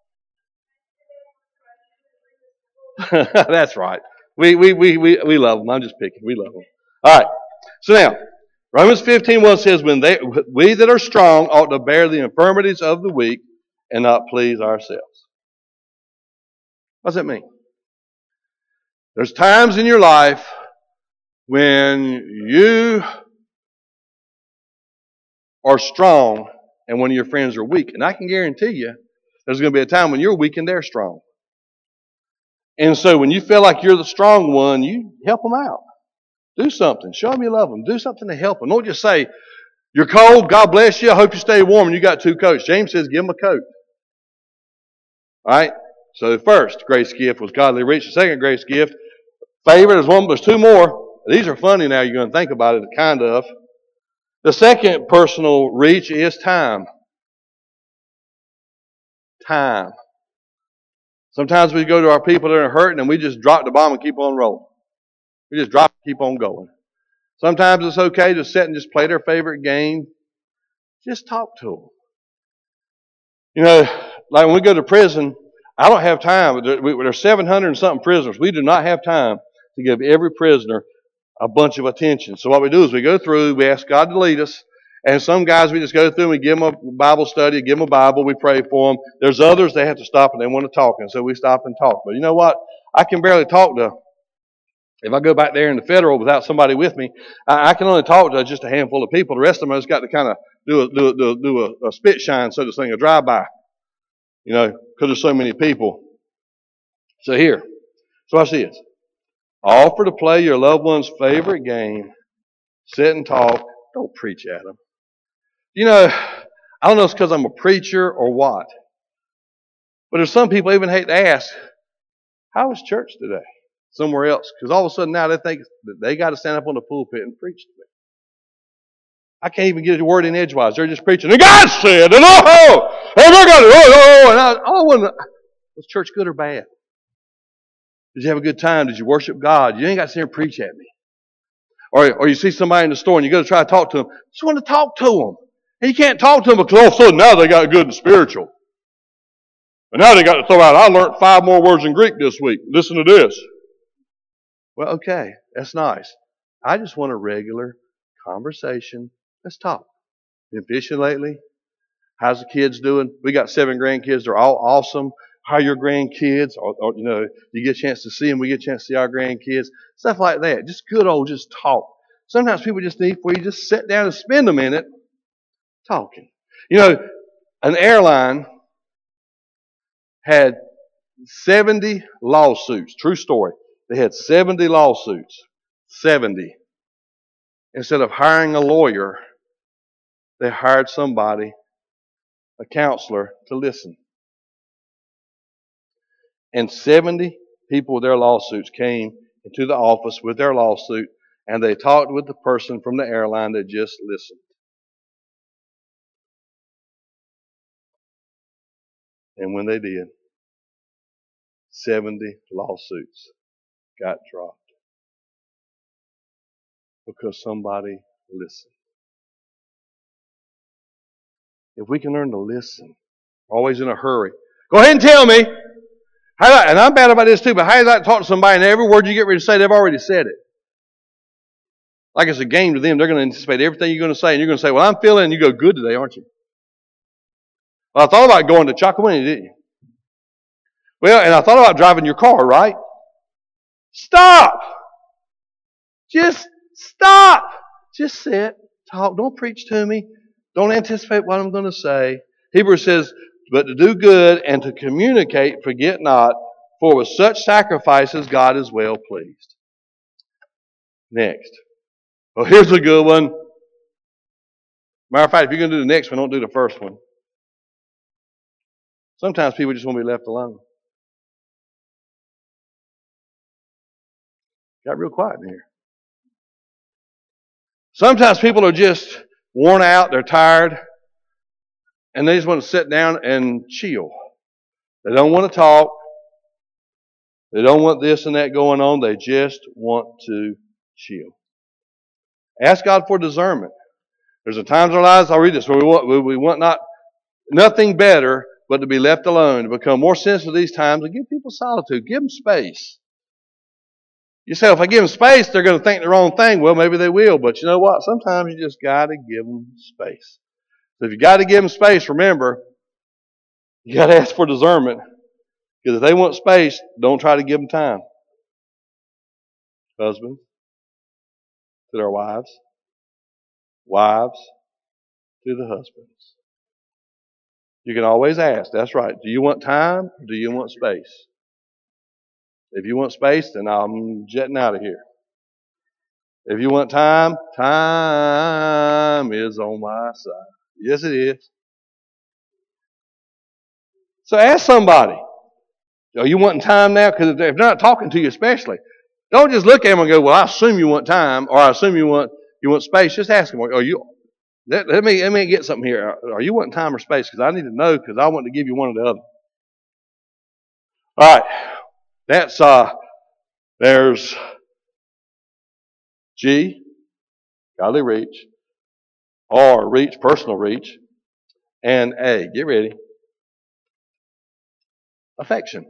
pow. That's right. We, we, we, we, we love them. I'm just picking. We love them. All right. So now, Romans fifteen one says, when they, we that are strong ought to bear the infirmities of the weak and not please ourselves. What does that mean? There's times in your life when you are strong and one of your friends are weak. And I can guarantee you there's going to be a time when you're weak and they're strong. And so when you feel like you're the strong one, you help them out. Do something. Show them you love them. Do something to help them. Don't just say, you're cold, God bless you, I hope you stay warm, and you got two coats. James says, give them a coat. All right? So the first grace gift was godly reach. The second grace gift, favor, there's one, there's two more. These are funny now, you're going to think about it, kind of. The second personal reach is time. Time. Sometimes we go to our people that are hurting and we just drop the bomb and keep on rolling. We just drop and keep on going. Sometimes it's okay to sit and just play their favorite game. Just talk to them. You know, like when we go to prison, I don't have time. There's seven hundred and something prisoners. We do not have time to give every prisoner a bunch of attention. So what we do is we go through, we ask God to lead us, and some guys we just go through and we give them a Bible study, give them a Bible, we pray for them. There's others, they have to stop and they want to talk, and so we stop and talk. But you know what? I can barely talk to, if I go back there in the federal without somebody with me, I, I can only talk to just a handful of people. The rest of them I just got to kind of do a, do a, do a, do a, a spit shine, so to speak, a drive-by, you know, because there's so many people. So here, so I see this. Offer to play your loved one's favorite game. Sit and talk. Don't preach at them. You know, I don't know if it's because I'm a preacher or what. But there's some people even hate to ask, how was church today? Somewhere else. Because all of a sudden now they think that they got to stand up on the pulpit and preach to me. I can't even get a word in edgewise. They're just preaching. And God said, and oh, and they're going, oh, oh, and I, all I want to, was church good or bad? Did you have a good time? Did you worship God? You ain't got to sit here and preach at me. Or, or you see somebody in the store and you go to try to talk to them. You just want to talk to them. And you can't talk to them because all of a sudden now they got good and spiritual. And now they got to throw out, I learned five more words in Greek this week. Listen to this. Well, okay, that's nice. I just want a regular conversation. Let's talk. Been fishing lately? How's the kids doing? We got seven grandkids. They're all awesome. How are your grandkids? Or, or, you know, you get a chance to see them. We get a chance to see our grandkids. Stuff like that. Just good old, just talk. Sometimes people just need for you to just sit down and spend a minute talking. You know, an airline, had seventy lawsuits. True story. They had seventy lawsuits. seventy. Instead of hiring a lawyer, they hired somebody, a counselor, to listen. And seventy people with their lawsuits came into the office with their lawsuit, and they talked with the person from the airline that just listened. And when they did, seventy lawsuits got dropped because somebody listened. If we can learn to listen, always in a hurry. Go ahead and tell me. How do I, and I'm bad about this too, but how do you like to talk to somebody and every word you get ready to say, they've already said it? Like it's a game to them. They're going to anticipate everything you're going to say, and you're going to say, well, I'm feeling, and you go, good today, aren't you? Well, I thought about going to Chocowinity, didn't you? Well, and I thought about driving your car, right? Stop! Just stop! Just sit, talk. Don't preach to me. Don't anticipate what I'm going to say. Hebrews says, but to do good and to communicate, forget not, for with such sacrifices God is well pleased. Next. Well, here's a good one. Matter of fact, if you're going to do the next one, don't do the first one. Sometimes people just want to be left alone. Got real quiet in here. Sometimes people are just worn out, they're tired, and they just want to sit down and chill. They don't want to talk. They don't want this and that going on. They just want to chill. Ask God for discernment. There's a times in our lives, I'll read this, where we want, we want not nothing better but to be left alone, to become more sensitive to these times, and give people solitude. Give them space. You say, if I give them space, they're going to think the wrong thing. Well, maybe they will, but you know what? Sometimes you just got to give them space. So if you got to give them space, remember, you got to ask for discernment. Because if they want space, don't try to give them time. Husbands, to their wives. Wives, to the husbands. You can always ask. That's right. Do you want time or do you want space? If you want space, then I'm jetting out of here. If you want time, time is on my side. Yes, it is. So ask somebody. Are you wanting time now? Because if they're not talking to you especially, don't just look at them and go, well, I assume you want time, or I assume you want you want space. Just ask them, are you, let, let, me, let me get something here. Are you wanting time or space? Because I need to know, because I want to give you one or the other. All right. That's, uh, there's G, godly reach, R, reach, personal reach, and A, get ready, affection.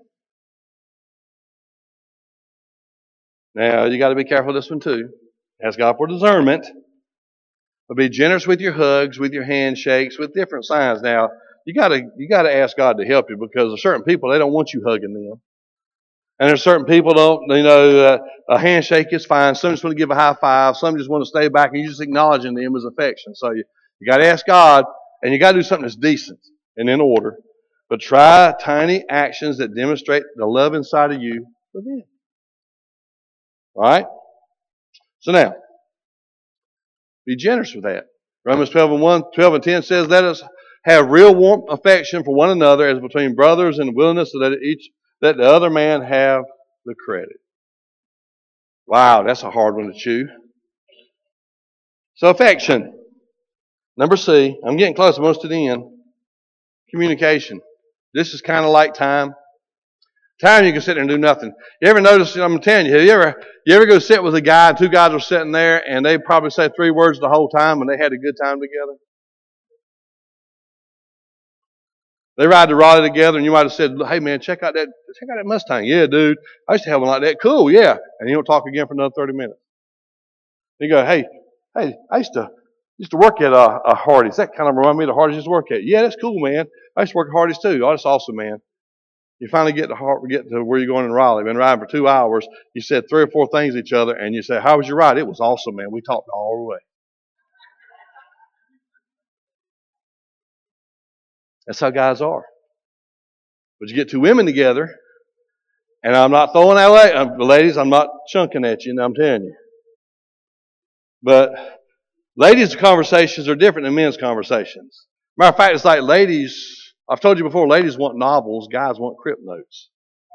Now, you got to be careful with this one too. Ask God for discernment. But be generous with your hugs, with your handshakes, with different signs. Now, you got to you got to ask God to help you, because there's certain people, they don't want you hugging them. And there's certain people don't, you know, uh, a handshake is fine. Some just want to give a high five. Some just want to stay back and you just acknowledging them as affection. So you, you got to ask God, and you got to do something that's decent and in order. But try tiny actions that demonstrate the love inside of you for them. All right? So now, be generous with that. Romans twelve and one, twelve and ten says, let us have real warm affection for one another as between brothers, and willingness to let each let the other man have the credit. Wow, that's a hard one to chew. So affection. Number C, I'm getting close almost to the end. Communication. This is kind of like time. Time you can sit there and do nothing. You ever notice, I'm telling you, you ever, you ever go sit with a guy and two guys are sitting there and they probably say three words the whole time and they had a good time together? They ride to Raleigh together and you might have said, hey man, check out that, check out that Mustang. Yeah, dude. I used to have one like that. Cool, yeah. And you don't talk again for another thirty minutes. You go, hey, hey, I used to, used to work at a, a Hardee's. That kind of reminds me of the Hardee's I used to work at. Yeah, that's cool, man. I used to work at Hardee's too. Oh, that's awesome, man. You finally get to, get to where you're going in Raleigh. Been riding for two hours. You said three or four things to each other, and you say, how was your ride? It was awesome, man. We talked all the way. That's how guys are. But you get two women together, and I'm not throwing out, la- ladies, I'm not chunking at you, and I'm telling you. But ladies' conversations are different than men's conversations. Matter of fact, it's like ladies, I've told you before, ladies want novels, guys want crypt notes.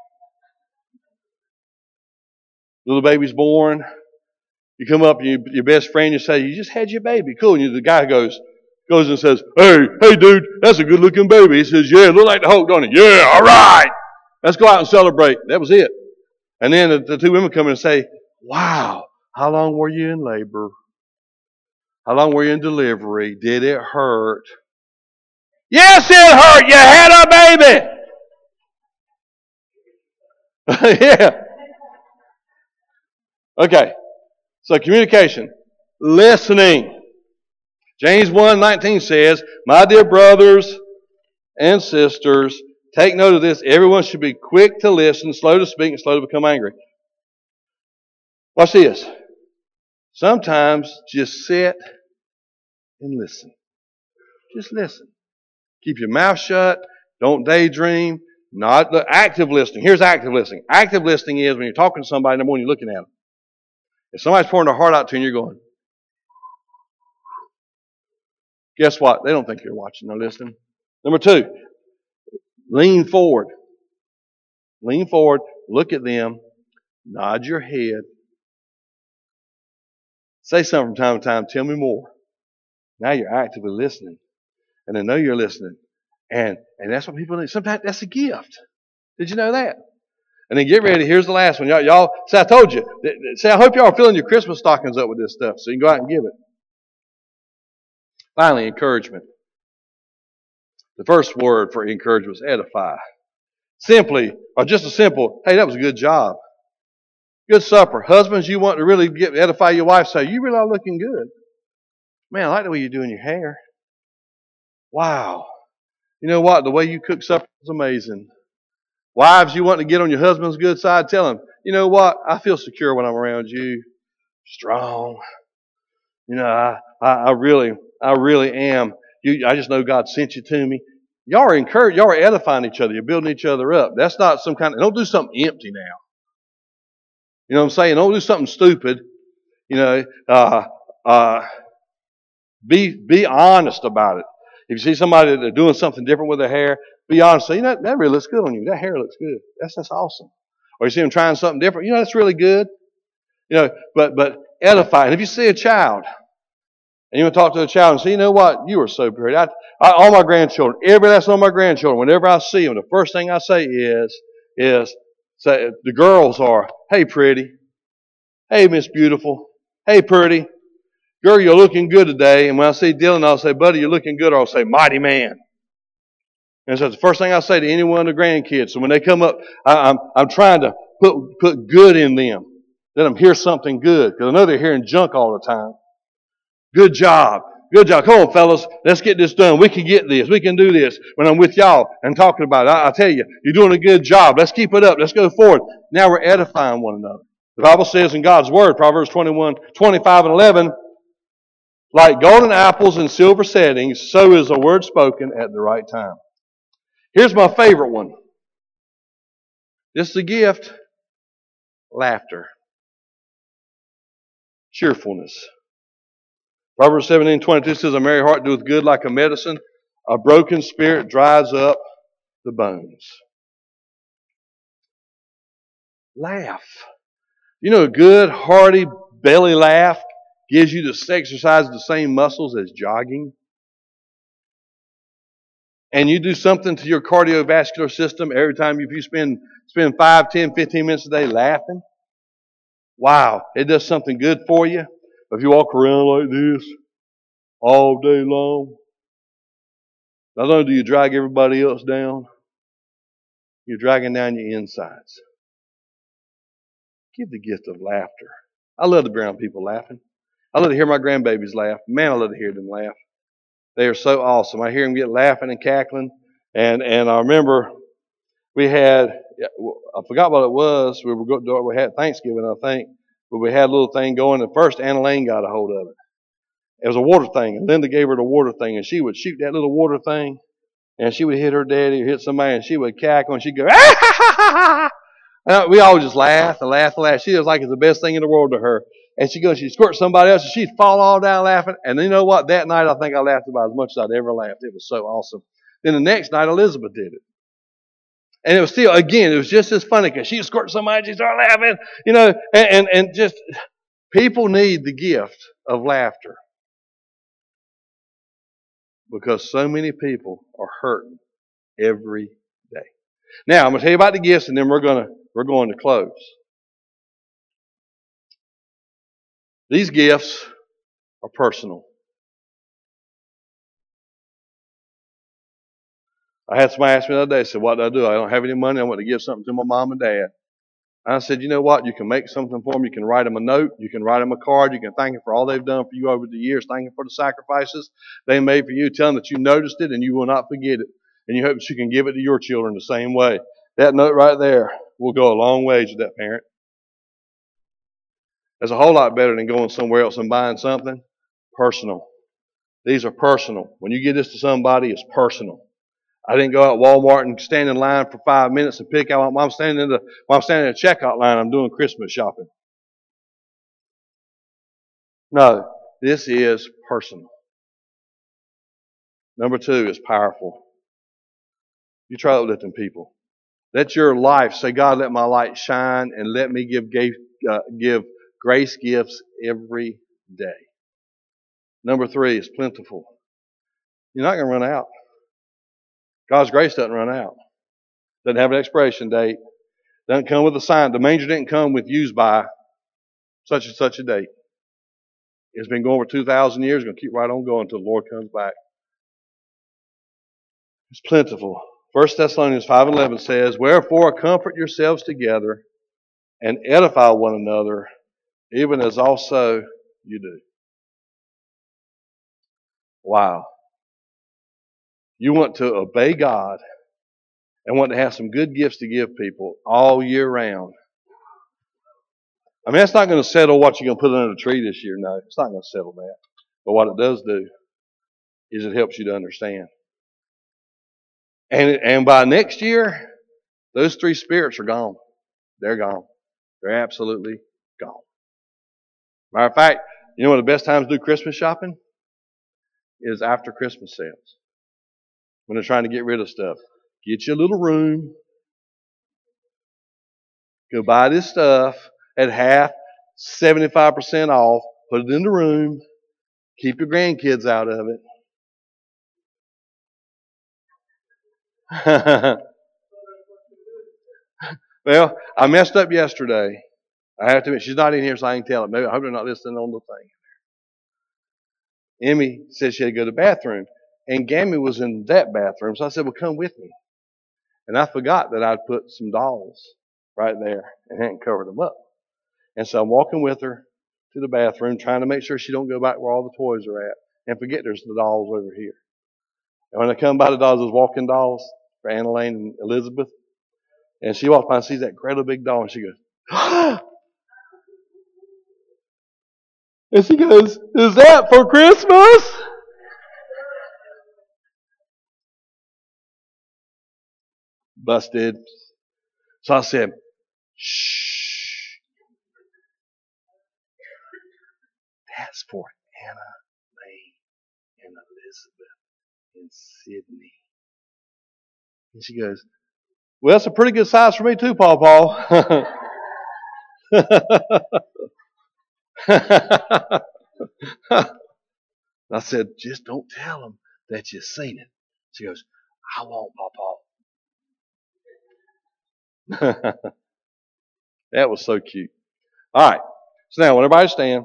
Little baby's born. You come up, you, your best friend, you say, you just had your baby. Cool. And you, the guy goes, goes and says, hey, hey, dude, that's a good looking baby. He says, yeah, look like the Hulk, don't it? Yeah, all right. Let's go out and celebrate. That was it. And then the, the two women come in and say, wow, how long were you in labor? How long were you in delivery? Did it hurt? Yes, it hurt. You had a baby. Yeah. Okay. So communication. Listening. James one nineteen says, my dear brothers and sisters, take note of this. Everyone should be quick to listen, slow to speak, and slow to become angry. Watch this. Sometimes just sit and listen. Just listen. Keep your mouth shut. Don't daydream. Not the active listening. Here's active listening. Active listening is when you're talking to somebody, number one, you're looking at them. If somebody's pouring their heart out to you and you're going, guess what? They don't think you're watching. They're listening. Number two, lean forward. Lean forward. Look at them. Nod your head. Say something from time to time. Tell me more. Now you're actively listening. And they know you're listening. And, and that's what people need. Sometimes that's a gift. Did you know that? And then get ready. Here's the last one. Y'all, y'all say I told you. Say I hope y'all are filling your Christmas stockings up with this stuff so you can go out and give it. Finally, encouragement. The first word for encouragement was edify. Simply, or just a simple, hey, that was a good job. Good supper. Husbands, you want to really get edify your wife, say, you really are looking good. Man, I like the way you're doing your hair. Wow. You know what? The way you cook supper is amazing. Wives, you want to get on your husband's good side, tell him, you know what? I feel secure when I'm around you. Strong. You know, I, I, I really, I really am. You, I just know God sent you to me. Y'all are encouraged. Y'all are edifying each other. You're building each other up. That's not some kind of, don't do something empty now. You know what I'm saying? Don't do something stupid. You know, uh, uh, be, be honest about it. If you see somebody that's doing something different with their hair, be honest. Say, you know, that really looks good on you. That hair looks good. That's, that's awesome. Or you see them trying something different. You know, that's really good. You know, but, but edify. And if you see a child, and you want to talk to a child and say, you know what? You are so pretty. I, I, all my grandchildren, everybody that's on my grandchildren, whenever I see them, the first thing I say is, is, say, the girls are, hey, pretty. Hey, Miss Beautiful. Hey, pretty. Girl, you're looking good today. And when I see Dylan, I'll say, buddy, you're looking good. Or I'll say, mighty man. And so that's the first thing I say to any one of the grandkids. So when they come up, I, I'm, I'm trying to put, put good in them. Let them hear something good. Because I know they're hearing junk all the time. Good job. Good job. Come on, fellas. Let's get this done. We can get this. We can do this. When I'm with y'all and talking about it, I, I tell you, you're doing a good job. Let's keep it up. Let's go forward. Now we're edifying one another. The Bible says in God's Word, Proverbs twenty-one, twenty-five and eleven, like golden apples in silver settings, so is a word spoken at the right time. Here's my favorite one. This is a gift. Laughter. Cheerfulness. Proverbs seventeen twenty-two says, a merry heart doeth good like a medicine. A broken spirit dries up the bones. Laugh. You know, a good, hearty belly laugh gives you to exercise the same muscles as jogging. And you do something to your cardiovascular system every time if you spend, spend five, ten, fifteen minutes a day laughing. Wow, it does something good for you. If you walk around like this all day long, not only do you drag everybody else down, you're dragging down your insides. Give the gift of laughter. I love to be around people laughing. I love to hear my grandbabies laugh. Man, I love to hear them laugh. They are so awesome. I hear them get laughing and cackling. And and I remember we had, I forgot what it was. We were going to, we had Thanksgiving, I think. But we had a little thing going. And first, Anna Lane got a hold of it. It was a water thing. And Linda gave her the water thing. And she would shoot that little water thing. and she would hit her daddy or hit somebody, and she would cackle, and she'd go, ah, ha, ha, ha, ha. And we all just laugh and laugh and laugh. She was like it's the best thing in the world to her. And she'd go, she'd squirt somebody else, and she'd fall all down laughing. And you know what? That night, I think I laughed about as much as I'd ever laughed. It was so awesome. Then the next night, Elizabeth did it. And it was still, again, it was just as funny because she'd squirt somebody, she'd start laughing, you know, and, and, and just, people need the gift of laughter. Because so many people are hurting every day. Now, I'm going to tell you about the gifts, and then we're going to, we're going to close. These gifts are personal. I had somebody ask me the other day, I said, what do I do? I don't have any money. I want to give something to my mom and dad. And I said, you know what? You can make something for them. You can write them a note. You can write them a card. You can thank them for all they've done for you over the years. Thank them for the sacrifices they made for you. Tell them that you noticed it and you will not forget it. And you hope that you can give it to your children the same way. That note right there will go a long ways with that parent. It's a whole lot better than going somewhere else and buying something personal. These are personal. When you give this to somebody, it's personal. I didn't go out Walmart and stand in line for five minutes and pick out. While I'm standing in the while I'm standing in the checkout line, I'm doing Christmas shopping. No, this is personal. Number two is powerful. You try uplifting people. Let your life say, God, let my light shine, and let me give uh, give grace gifts every day. Number three is plentiful. You're not going to run out. God's grace doesn't run out. Doesn't have an expiration date. Doesn't come with a sign. The manger didn't come with used by such and such a date. It's been going for two thousand years. It's going to keep right on going until the Lord comes back. It's plentiful. First Thessalonians five eleven says, wherefore comfort yourselves together and edify one another, even as also you do. Wow. You want to obey God and want to have some good gifts to give people all year round. I mean, that's not going to settle what you're going to put under the tree this year. No, it's not going to settle that. But what it does do is it helps you to understand. And, and by next year, those three spirits are gone. They're gone. They're absolutely gone. Matter of fact, you know one of the best times to do Christmas shopping? Is after Christmas sales. When they're trying to get rid of stuff. Get you a little room. Go buy this stuff at half, seventy-five percent off. Put it in the room. Keep your grandkids out of it. Well, I messed up yesterday. I have to admit, she's not in here, so I can tell it. Maybe I hope they're not listening on the thing. Emmy said she had to go to the bathroom. And Gammy was in that bathroom. So I said, well, come with me. And I forgot that I'd put some dolls right there and hadn't covered them up. And so I'm walking with her to the bathroom, trying to make sure she don't go back where all the toys are at. And forget there's the dolls over here. And when I come by the dolls, those walking dolls for Anna Lane and Elizabeth. And she walks by and sees that great little big doll. And she goes, ah! And she goes, is that for Christmas? Busted. So I said, shh. That's for Anna, Lane, and Elizabeth, and Sydney. And she goes, well, that's a pretty good size for me too, Paw Paw. I said, just don't tell them that you've seen it. She goes, I won't, Paw Paw. That was so cute. All right. So now, when everybody stand,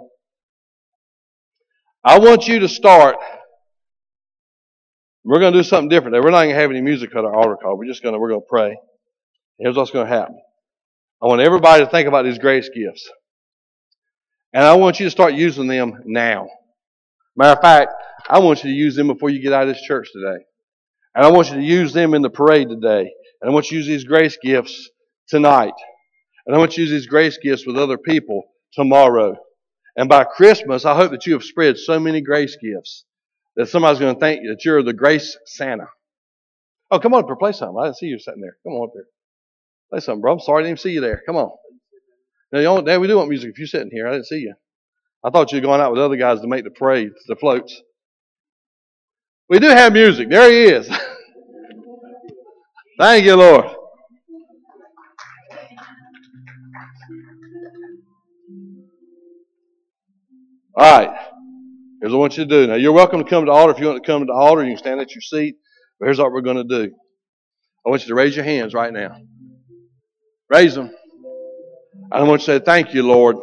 I want you to start. We're going to do something different. We're not going to have any music at our altar call. We're just going to, we're going to pray. Here's what's going to happen. I want everybody to think about these grace gifts. And I want you to start using them now. Matter of fact, I want you to use them before you get out of this church today. And I want you to use them in the parade today. And I want you to use these grace gifts tonight. And I want you to use these grace gifts with other people tomorrow. And by Christmas, I hope that you have spread so many grace gifts that somebody's going to think that you're the grace Santa. Oh, come on up here, play something. I didn't see you sitting there. Come on up here. Play something, bro. I'm sorry I didn't even see you there. Come on. Now, you don't, Dad, we do want music if you're sitting here. I didn't see you. I thought you were going out with other guys to make the parade, the floats. We do have music. There he is. Thank you, Lord. All right. Here's what I want you to do. Now, you're welcome to come to the altar. If you want to come to the altar, you can stand at your seat. But here's what we're going to do. I want you to raise your hands right now. Raise them. I want you to say, thank you, Lord,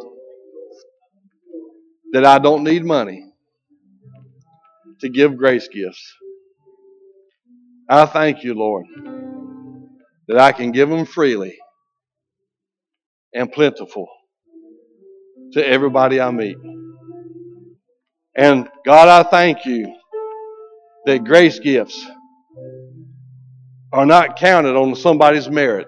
that I don't need money to give grace gifts. I thank you, Lord, that I can give them freely and plentiful to everybody I meet. And God, I thank you that grace gifts are not counted on somebody's merit.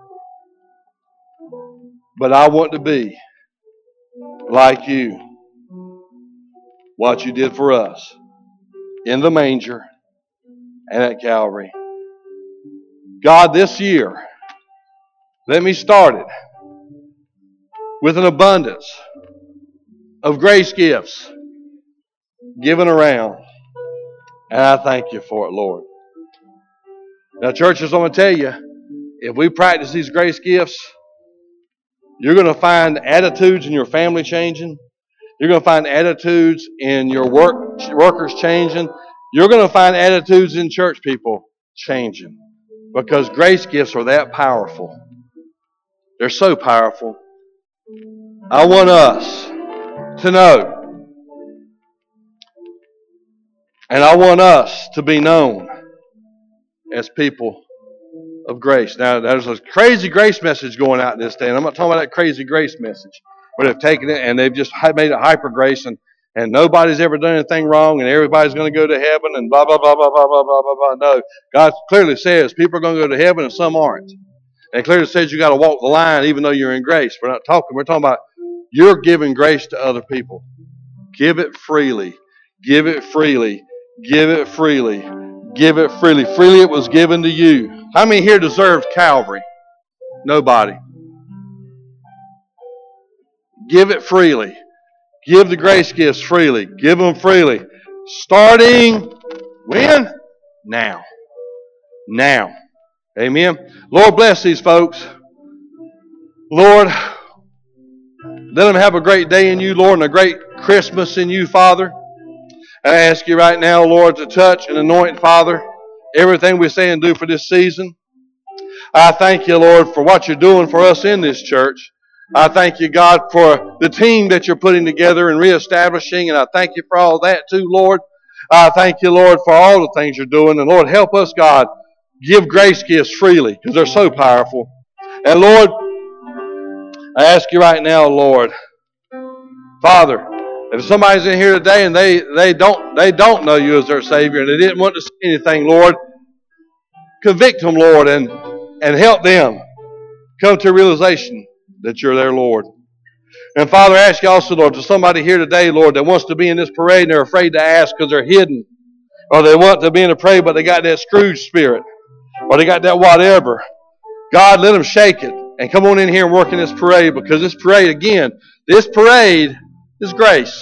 But I want to be like you, what you did for us in the manger and at Calvary. God, this year, let me start it with an abundance of grace gifts given around. And I thank you for it, Lord. Now, churches, I'm going to tell you, if we practice these grace gifts, you're going to find attitudes in your family changing. You're going to find attitudes in your work workers changing. You're going to find attitudes in church people changing. Because grace gifts are that powerful. They're so powerful. I want us to know. And I want us to be known as people of grace. Now, there's a crazy grace message going out this day, and I'm not talking about that crazy grace message, where they've taken it and they've just made it hyper grace, and, and nobody's ever done anything wrong, and everybody's going to go to heaven, and blah, blah, blah, blah, blah, blah, blah, blah, blah. No, God clearly says people are going to go to heaven and some aren't. And it clearly says you got to walk the line even though you're in grace. We're not talking, we're talking about you're giving grace to other people. Give it freely. Give it freely. Give it freely. Give it freely. Freely it was given to you. How many here deserve Calvary? Nobody. Give it freely. Give the grace gifts freely. Give them freely. Starting when? Now. Now. Amen. Lord, bless these folks. Lord, let them have a great day in you, Lord, and a great Christmas in you, Father. I ask you right now, Lord, to touch and anoint, Father, everything we say and do for this season. I thank you, Lord, for what you're doing for us in this church. I thank you, God, for the team that you're putting together and reestablishing, and I thank you for all that too, Lord. I thank you, Lord, for all the things you're doing, and Lord, help us, God, give grace gifts freely, because they're so powerful. And Lord, I ask you right now, Lord, Father, if somebody's in here today and they, they don't they don't know you as their Savior and they didn't want to see anything, Lord, convict them, Lord, and, and help them come to a realization that you're their Lord. And Father, I ask you also, Lord, to somebody here today, Lord, that wants to be in this parade and they're afraid to ask because they're hidden. Or they want to be in a parade but they got that Scrooge spirit. Or they got that whatever. God, let them shake it and come on in here and work in this parade, because this parade, again, this parade is grace.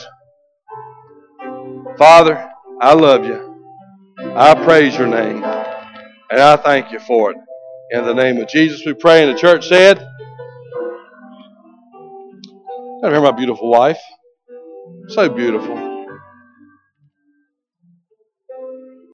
Father, I love you. I praise your name. And I thank you for it. In the name of Jesus we pray. And the church said, I hear my beautiful wife. So beautiful.